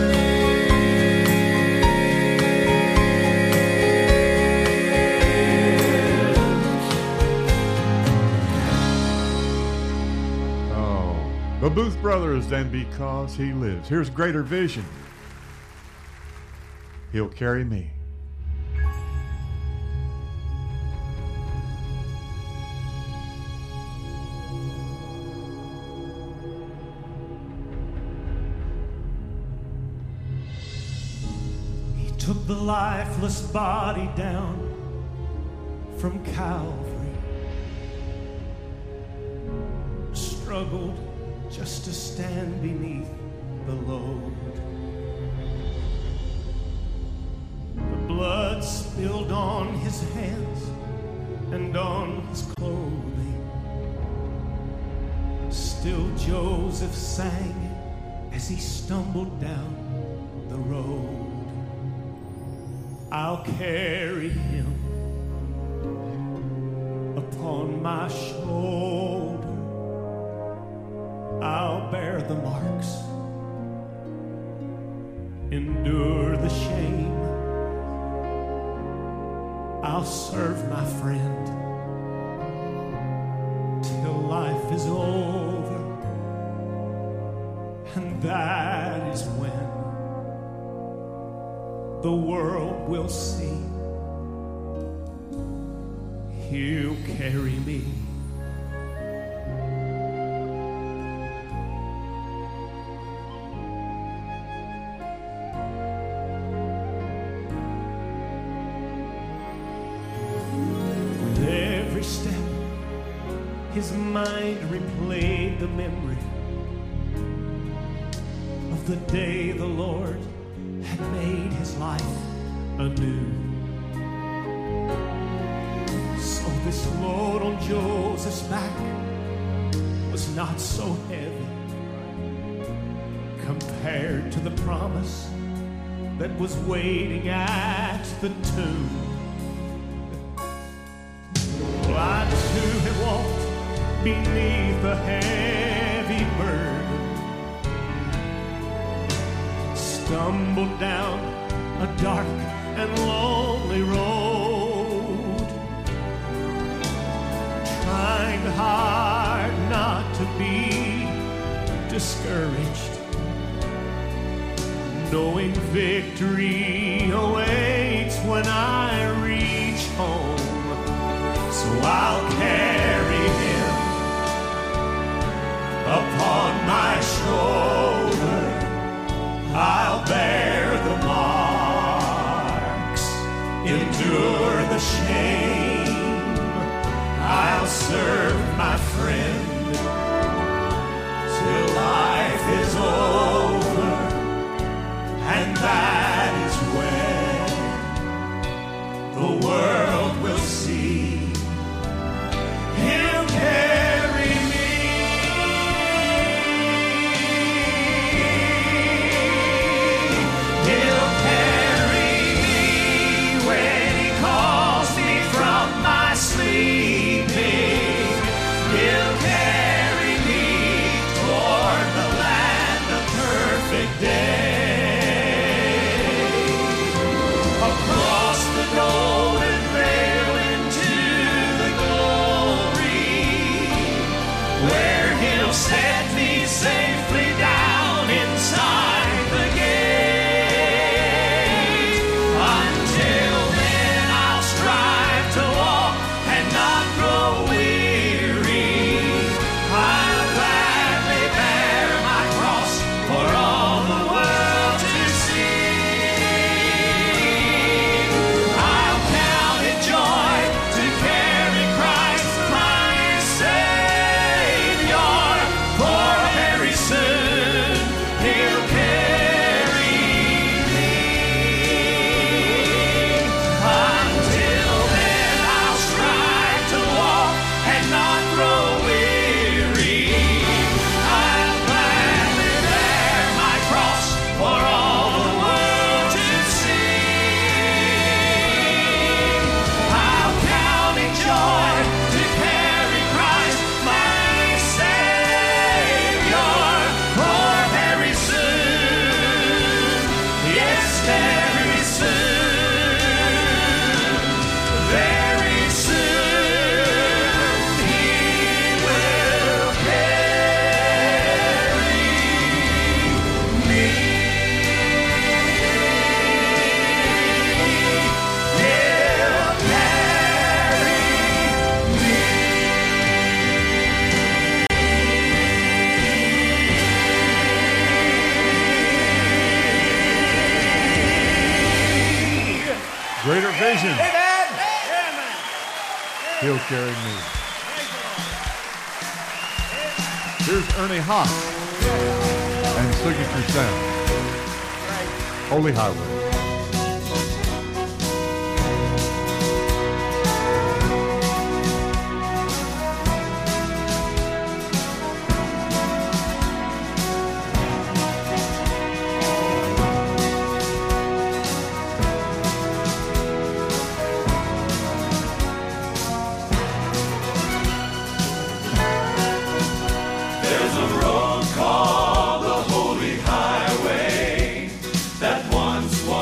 [SPEAKER 6] lives.
[SPEAKER 1] Oh, the Booth Brothers and Because He Lives. Here's Greater Vision. He'll carry me.
[SPEAKER 7] He took the lifeless body down from Calvary, struggled just to stand beneath the load. The blood spilled on His hands and on His clothing. Still Joseph sang as he stumbled down the road. I'll carry Him upon my shoulder. I'll bear the marks, endure the shame. I'll serve my friend till life is over, and that is when the world will see He'll carry me. his mind replayed the memory of the day the Lord had made his life anew. So this load on Joseph's back was not so heavy compared to the promise that was waiting at the tomb. Well, I too have walked beneath a heavy burden, stumbled down a dark and lonely road, trying hard not to be discouraged, knowing victory awaits when I reach home. So I'll carry him upon my shoulder. I'll bear the marks, endure the shame. I'll serve my friend till life is over, and that is when the world will see He'll carry me. He'll carry me when He calls me from my sleeping. He'll carry me toward the land of perfect day. Across the golden veil into the glory, where He'll set me safely down inside the gate. Until then I'll strive to walk and not grow weary. I'll gladly bear my cross for all the world to see. I'll count it joy to carry Christ my Savior, for very soon He'll carry me. Until then I'll strive to walk and not grow weary. I'll gladly bear my cross for all the world to see. I'll count it joy to carry Christ my Savior, for very soon, yes, very soon, very soon, He will carry me. He'll carry me.
[SPEAKER 1] Greater vision. He'll carry me. Here's Ernie Haas and Signature Sound. Holy Highway.
[SPEAKER 6] There's a road called the Holy Highway that once was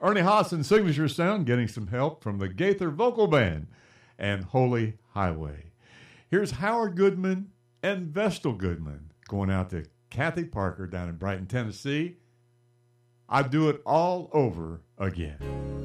[SPEAKER 1] Ernie Haas and Signature Sound getting some help from the Gaither Vocal Band and Holy Highway. Here's Howard Goodman and Vestal Goodman going out to Kathy Parker down in Brighton, Tennessee. I'd do it all over again.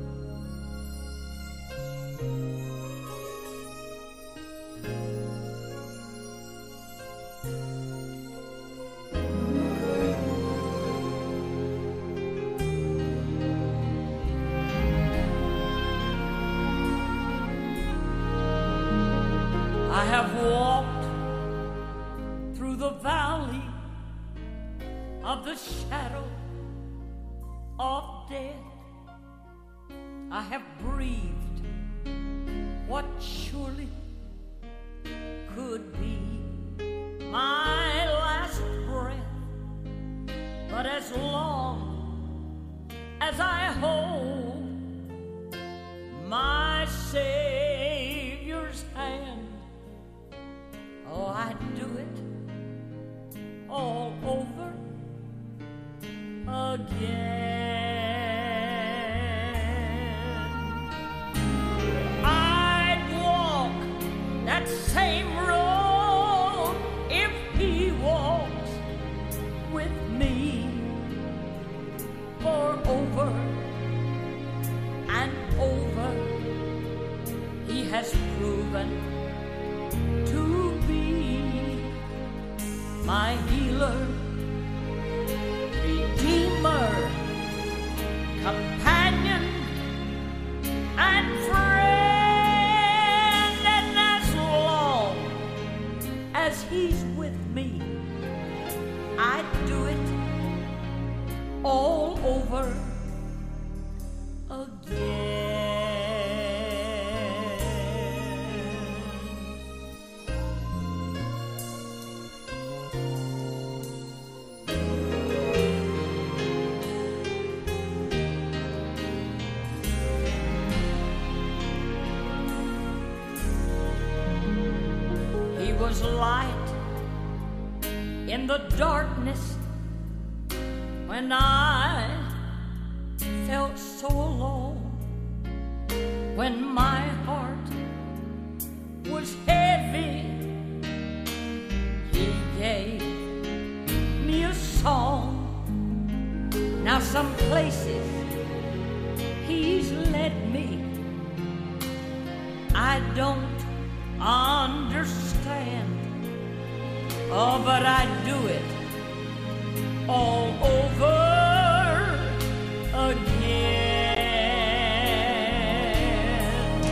[SPEAKER 3] I have walked through the valley of the shadow of death. I have breathed what surely could be my last breath. But as long as I hold my Savior's hand, oh, I'd do it all over again. I'd walk that same road if He walks with me. For over and over He has proven to be my healer, redeemer, companion, and friend. And as long as He's with me, I'd do it all over again. He was light in the darkness when I felt so alone, when my heart was heavy. He gave me a song. Now some places He's led me, I don't understand, oh, but I do it all over again.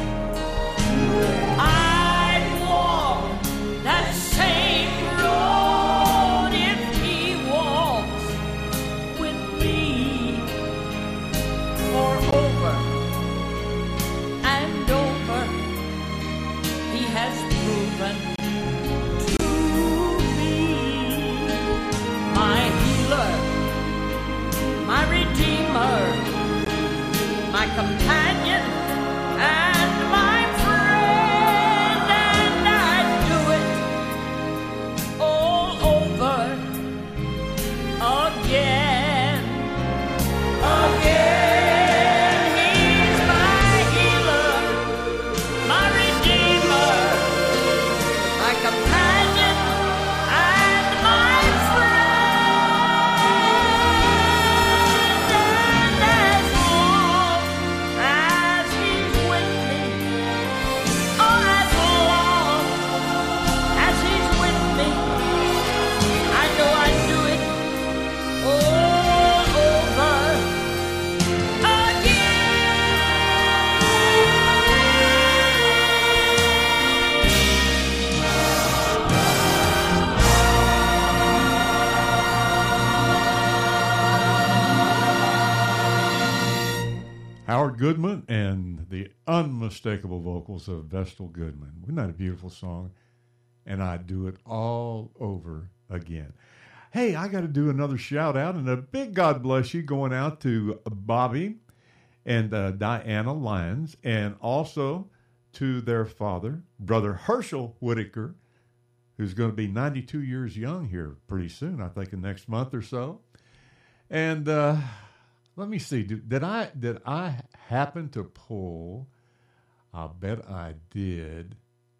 [SPEAKER 3] I'd walk that same road if He walks with me. For over and over He has proven to be my healer, my redeemer, my companion, and my friend. And I'd do it all over again, again. He's my healer, my redeemer, my companion, and my friend. And as long as He's with me, oh, as long as He's with me, I know I'd do it all over again.
[SPEAKER 1] Howard Goodman and the unmistakable vocals of Vestal Goodman. Isn't that a beautiful song? And I'd do it all over again. Hey, I got to do another shout out and a big God bless you going out to Bobby and uh, Diana Lyons, and also to their father, Brother Herschel Whitaker, who's going to be ninety-two years young here pretty soon, I think in next month or so. And uh, let me see. Did, did I did I happen to pull? I bet I did.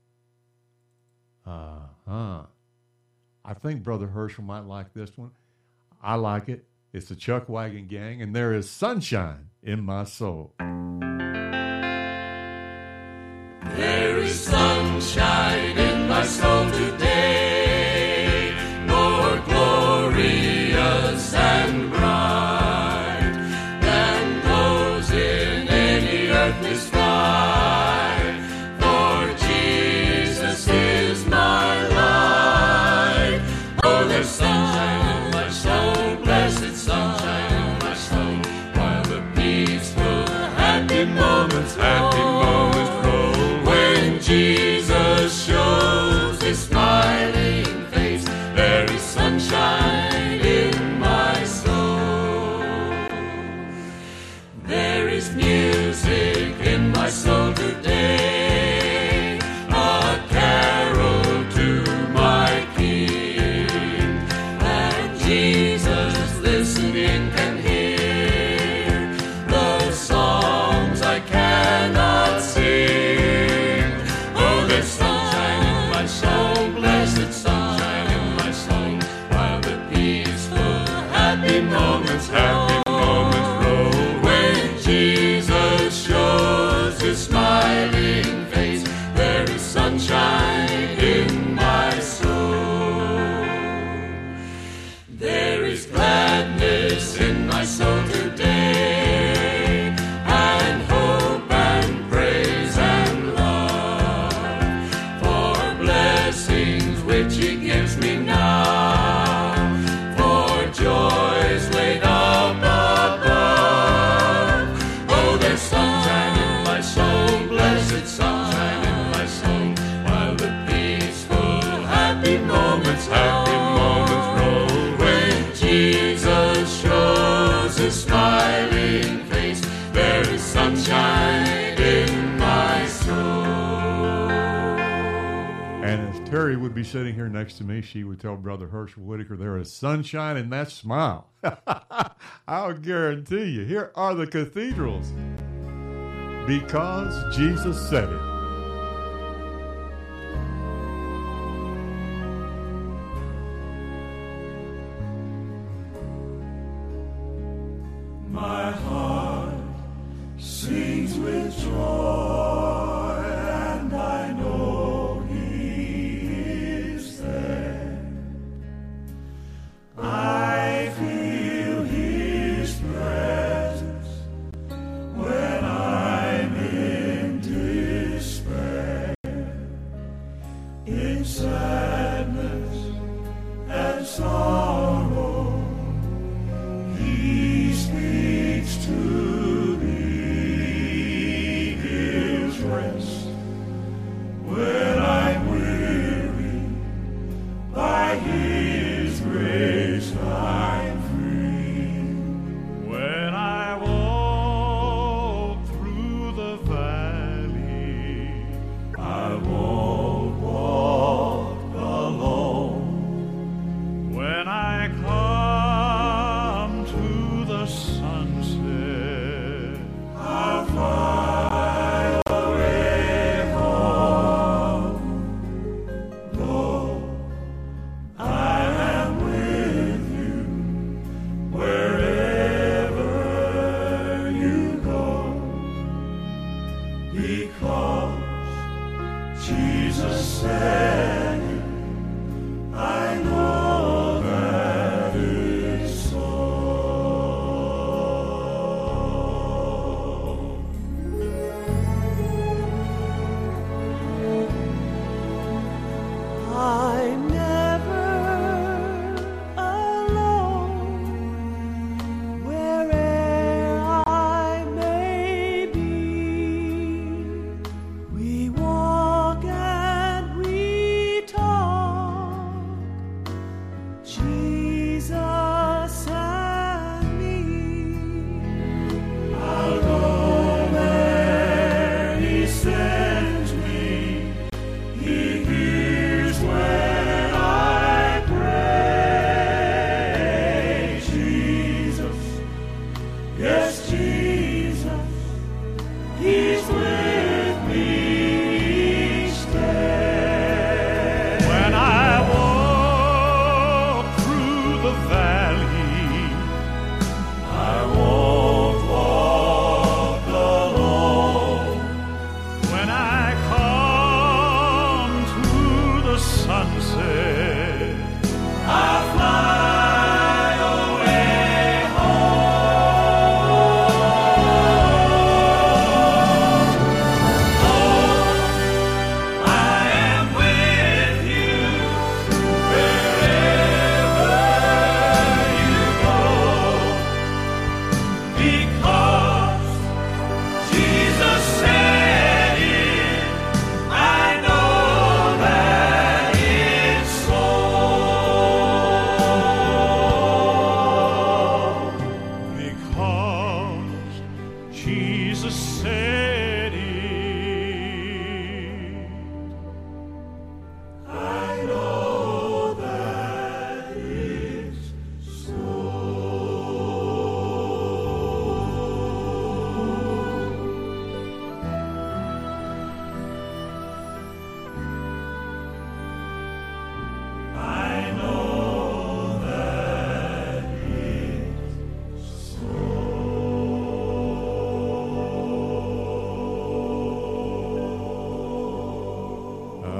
[SPEAKER 1] Uh huh. I think Brother Herschel might like this one. I like it. It's the Chuck Wagon Gang, and there is sunshine in my soul.
[SPEAKER 4] There is sunshine in my soul today, more glorious and bright than those in any earthly sky. For Jesus is my light. Oh, there's sunshine in my soul, blessed sunshine in my soul, while the peaceful, happy moments, happy moments roll. Jesus shows his smiling face, there is sunshine in my soul. There is music in my soul today, a carol to my King, and Jesus listening can hear the songs I cannot sing. Sunshine in my soul, blessed sunshine in my soul, while the peaceful, happy moments, happy moments roll. When Jesus shows his smiling face, there is sunshine in my soul. There is gladness in my soul today, and hope and praise and love, blessings which he gives me now, for joys laid up above. Oh, there's sunshine in my soul, blessed sunshine in my soul, while the peaceful, happy moments, happy moments roll. When Jesus shows his smiling face, there is sunshine in my soul.
[SPEAKER 1] And if Terry would be sitting here next to me, she would tell Brother Herschel Whitaker, there is sunshine in that smile. I'll guarantee you. Here are the Cathedrals. Because Jesus said it.
[SPEAKER 6] My heart sings with joy, and I know He is there. I feel His presence when I'm in despair, in sadness and sorrow. He speaks to me, gives rest when I'm weary. By His grace I'm free. When I walk through the valley, I won't walk alone. When I come to the sunset, I'll fly away home. Lord, I am with you wherever you go, because Jesus said it. I know that is so.
[SPEAKER 3] I'm never alone, where'er I may be. We walk and we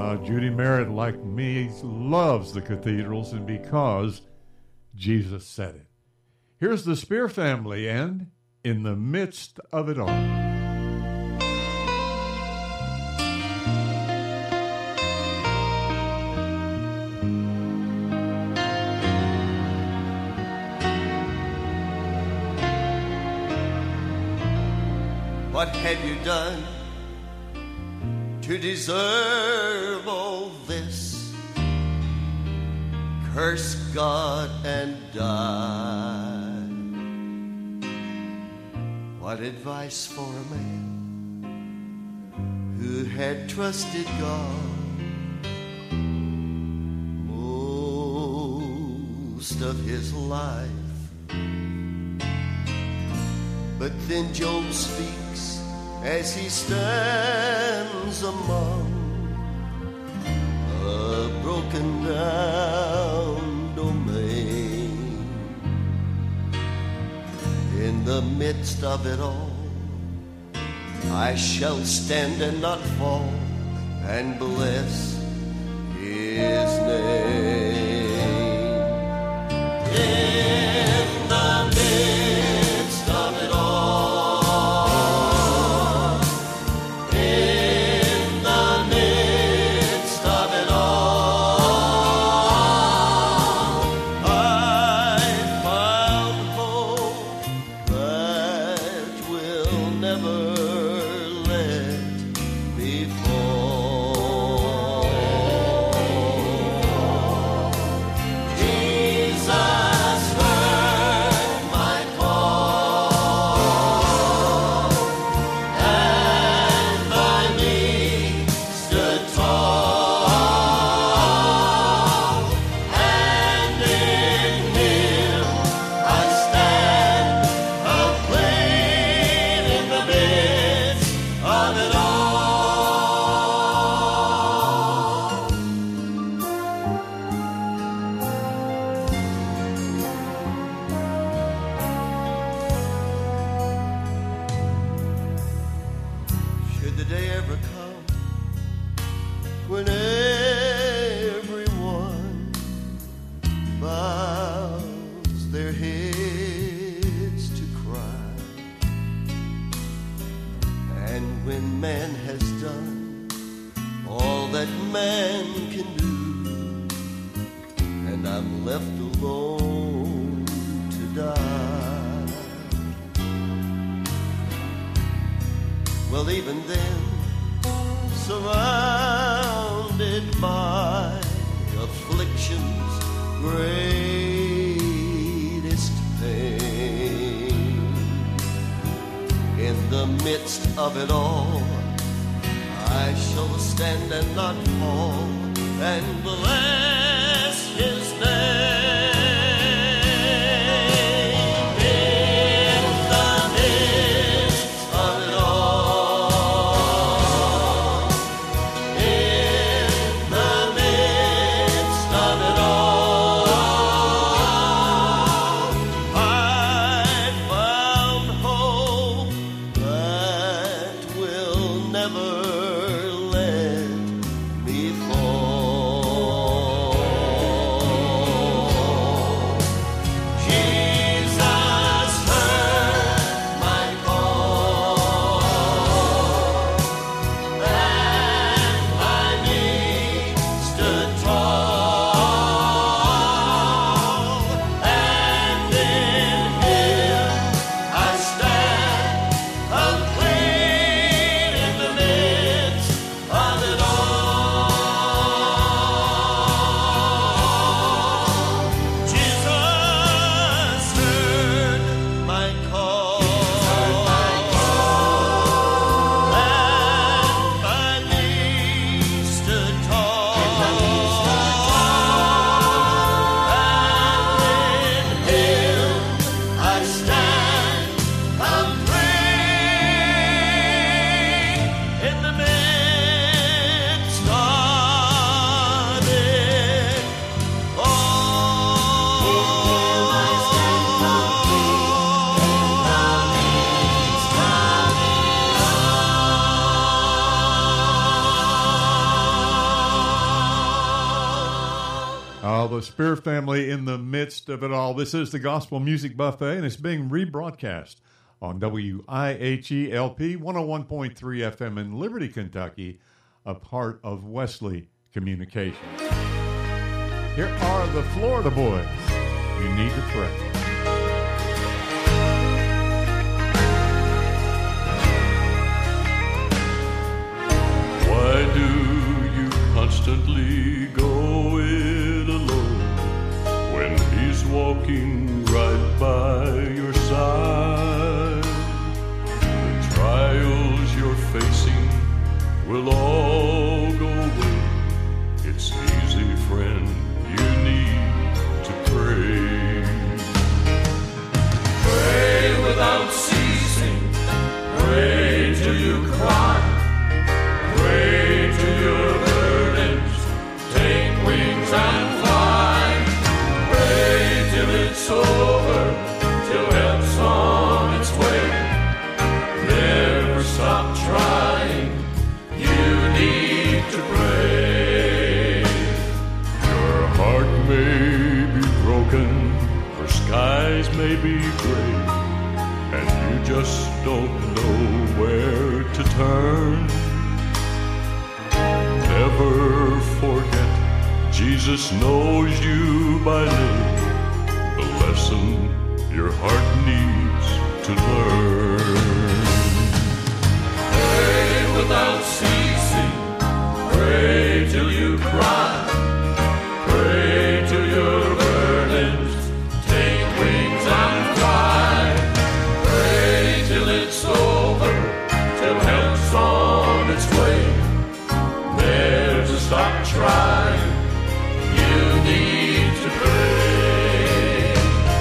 [SPEAKER 1] Uh, Judy Merritt, like me, loves the cathedrals, and because Jesus said it. Here's the Spear Family and In the Midst of It All.
[SPEAKER 8] What have you done to deserve all this? Curse God and die. What advice for a man who had trusted God most of his life? But then Job speaks as he stands among a broken down domain. In the midst of it all, I shall stand and not fall, and bless his name. In the midst of it all, well, even then, surrounded by affliction's greatest pain, in the midst of it all, I shall stand and not fall, and bless his name.
[SPEAKER 9] Never let me fall.
[SPEAKER 1] Oh, the Spear family in the midst of it all. This is the Gospel Music Buffet, and it's being rebroadcast on W I H E L P one oh one point three F M in Liberty, Kentucky, a part of Wesley Communications. Here are the Florida Boys. You need to pray.
[SPEAKER 4] Why do you constantly go it alone when he's walking right by your side? The trials you're facing will all go away. It's easy, friend, you need to pray. Pray without ceasing, pray till you cry. Pray till your burdens take wings and fly. Pray till it's over, till help's on its way. Never stop trying, you need to pray. Your heart may be broken, or skies may be gray, and you just don't know where to turn. Never forget, Jesus knows you by name, the lesson your heart needs to learn. Pray without ceasing, pray till you cry. Pray till your burdens take wings and fly. Pray till it's over, till help's on its way. Never stop trying, you need to pray.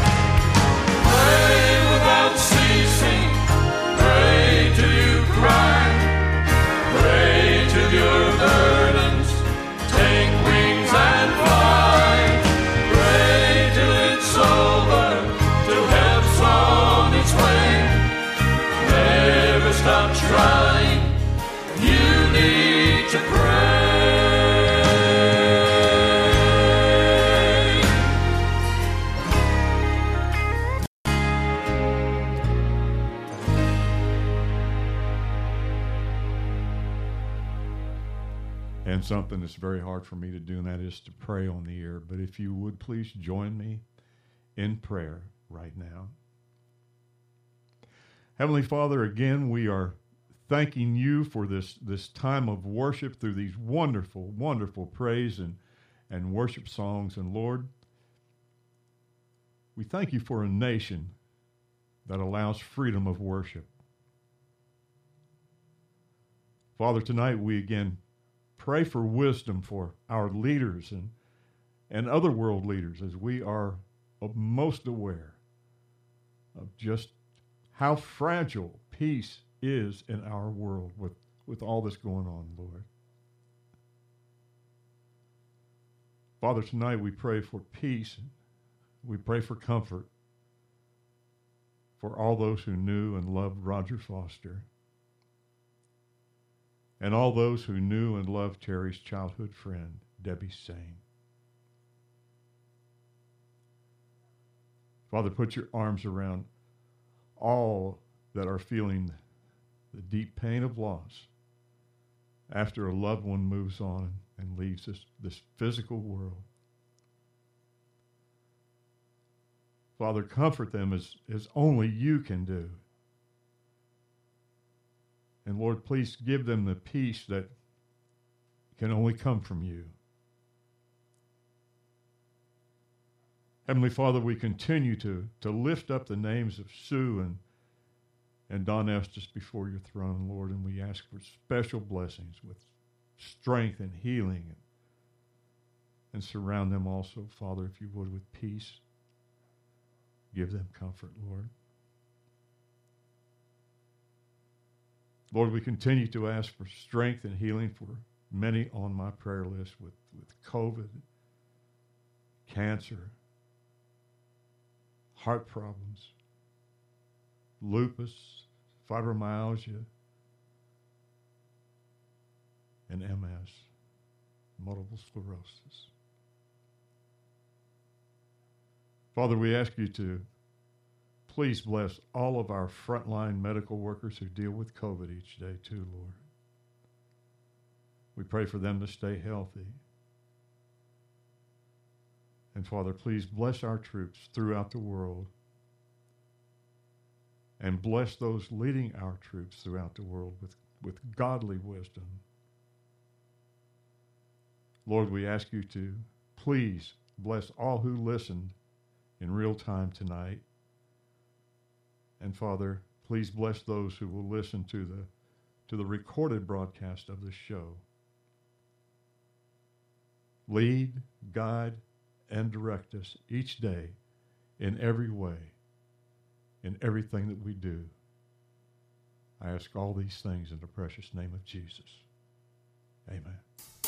[SPEAKER 4] Pray without ceasing, pray till you cry. Pray till your burdens take wings and fly. Pray till it's over, till help's on its way. Never stop trying, you need to pray.
[SPEAKER 1] And something that's very hard for me to do, and that is to pray on the air. But if you would please join me in prayer right now. Heavenly Father, again, we are thanking you for this, this time of worship through these wonderful, wonderful praise and, and worship songs. And Lord, we thank you for a nation that allows freedom of worship. Father, tonight we again pray for wisdom for our leaders and, and other world leaders, as we are most aware of just how fragile peace is in our world with, with all this going on, Lord. Father, tonight we pray for peace. We pray for comfort for all those who knew and loved Roger Foster, and all those who knew and loved Terry's childhood friend, Debbie Sane. Father, put your arms around all that are feeling the deep pain of loss after a loved one moves on and leaves this, this physical world. Father, comfort them as, as only you can do. And Lord, please give them the peace that can only come from you. Heavenly Father, we continue to, to lift up the names of Sue and, and Don Estes before your throne, Lord, and we ask for special blessings with strength and healing, and, and surround them also, Father, if you would, with peace. Give them comfort, Lord. Lord, we continue to ask for strength and healing for many on my prayer list with, with COVID, cancer, heart problems, lupus, fibromyalgia, and M S, multiple sclerosis. Father, we ask you to please bless all of our frontline medical workers who deal with COVID each day too, Lord. We pray for them to stay healthy. And Father, please bless our troops throughout the world and bless those leading our troops throughout the world with, with godly wisdom. Lord, we ask you to please bless all who listened in real time tonight. And Father, please bless those who will listen to the to the recorded broadcast of this show. Lead, guide, and direct us each day in every way, in everything that we do. I ask all these things in the precious name of Jesus. Amen.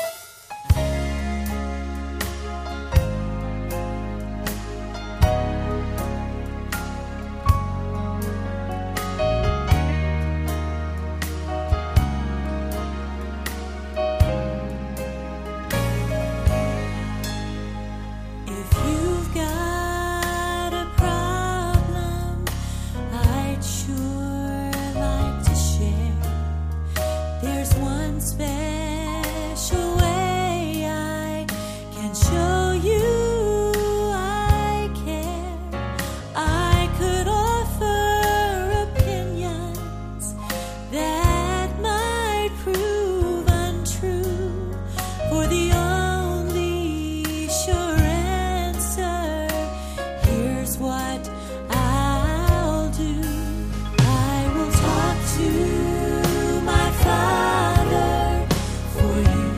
[SPEAKER 3] If you've got a problem, I'd sure like to share. There's one special way I can show you I care. I could offer opinions that might prove untrue, for the only sure answer, here's what I'll do. I will talk to my Father for you.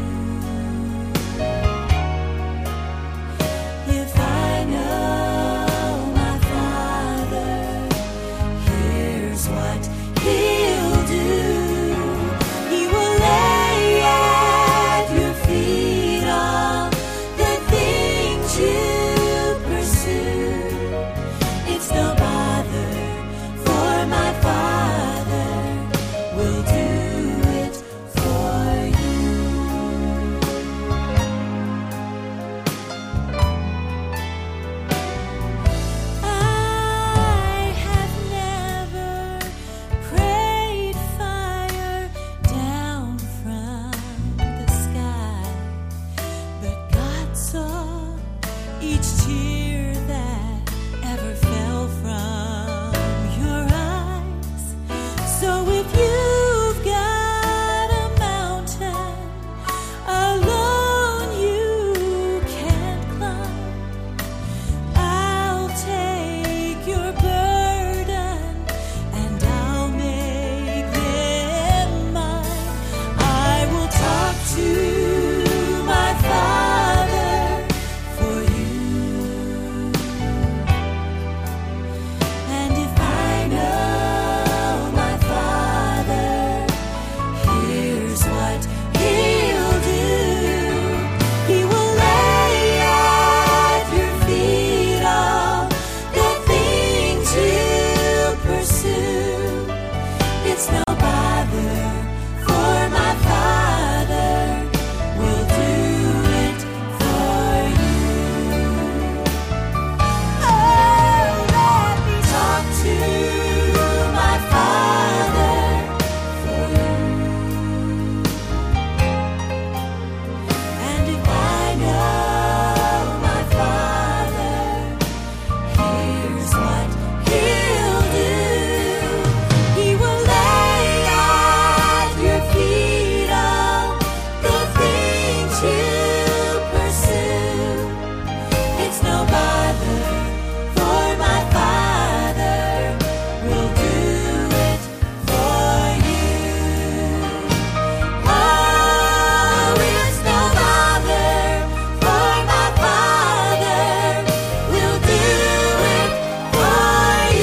[SPEAKER 3] If I know my Father, here's what He'll do. He will lay at your feet all the things you pursue. It's no bother, for my Father will do it for you. I have never prayed fire down from the sky, but God saw each tear that ever fell from your eyes. So if you've got a mountain alone you can't climb, I'll take your burden and I'll make them mine. I will talk to my Father for you. And if I know my Father, here's what He'll do. He will lay at your feet all the things you pursue. It's no bother, for my Father will do it for you. Oh, let me talk to my Father for you. And if I know my Father, here's what He'll do. He will lay at your feet all the things you pursue. It's no bother, for my Father will do it for you. Oh, it's no bother, for my Father will do it for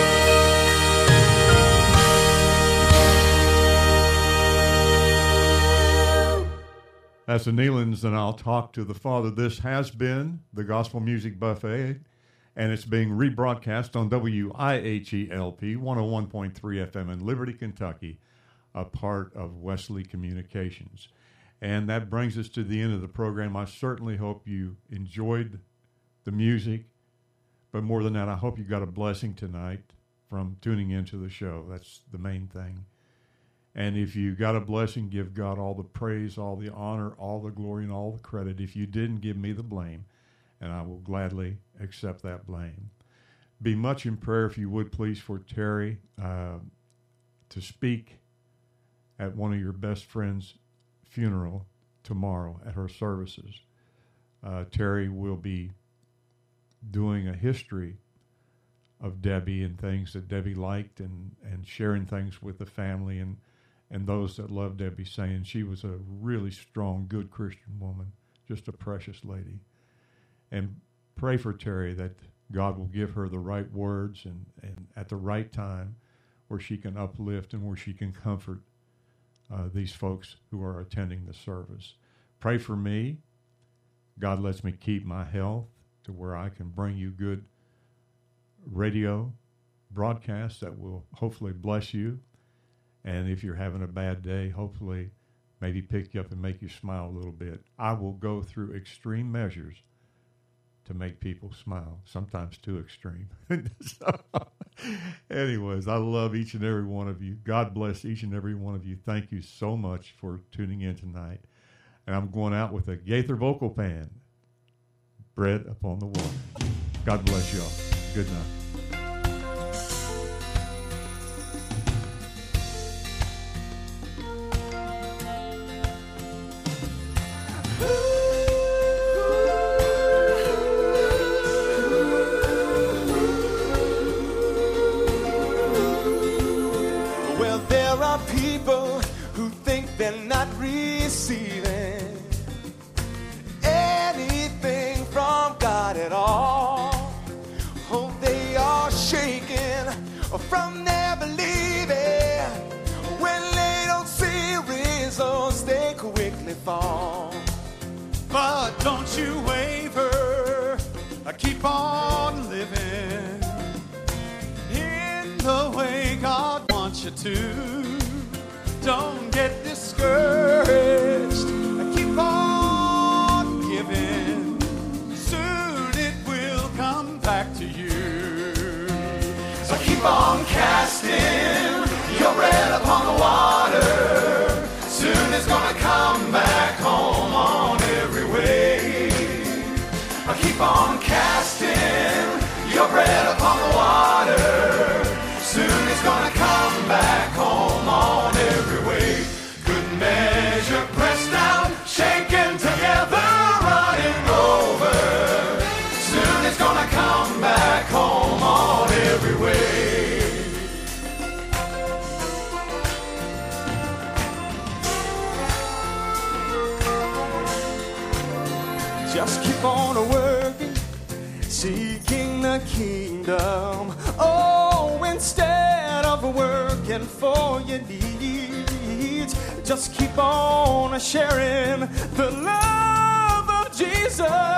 [SPEAKER 3] you.
[SPEAKER 1] As the Nealons and I'll talk to the Father, this has been the Gospel Music Buffet, and it's being rebroadcast on W I H E L P one oh one point three F M in Liberty, Kentucky, a part of Wesley Communications. And that brings us to the end of the program. I certainly hope you enjoyed the music, But more than that, I hope you got a blessing tonight from tuning into the show. That's the main thing. And if you got a blessing, give God all the praise, all the honor, all the glory, and all the credit. If you didn't, give me the blame, and I will gladly accept that blame. Be much in prayer, if you would, please, for Terry uh, to speak at one of your best friends' funeral tomorrow at her services. Uh, Terry will be doing a history of Debbie and things that Debbie liked, and, and sharing things with the family and, and those that love Debbie, saying she was a really strong, good Christian woman, just a precious lady. And pray for Terry that God will give her the right words and, and at the right time where she can uplift and where she can comfort uh, these folks who are attending the service. Pray for me. God lets me keep my health to where I can bring you good radio broadcasts that will hopefully bless you. And if you're having a bad day, hopefully maybe pick you up and make you smile a little bit. I will go through extreme measures to make people smile, sometimes too extreme. So, anyways, I love each and every one of you. God bless each and every one of you. Thank you so much for tuning in tonight. And I'm going out with a Gaither vocal band, Bread Upon the Water. God bless you all. Good night.
[SPEAKER 2] Well, there are people who think they're not receiving anything from God at all. Oh, they are shaken from their believing. When they don't see results, they quickly fall.
[SPEAKER 7] But don't you waver, keep on living in the way God wants you to. Don't get discouraged, keep on giving. Soon it will come back to you. So keep on casting your bread upon the water. Soon it's gonna come back home on every way. Keep on casting your bread upon the water. Soon it's gonna come back home on every way. Good measure pressed down, shaken together, running over. Soon it's gonna come back home on every way.
[SPEAKER 2] Just keep on working, seeking the kingdom. Oh, instead of working for your needs, just keep on sharing the love of Jesus.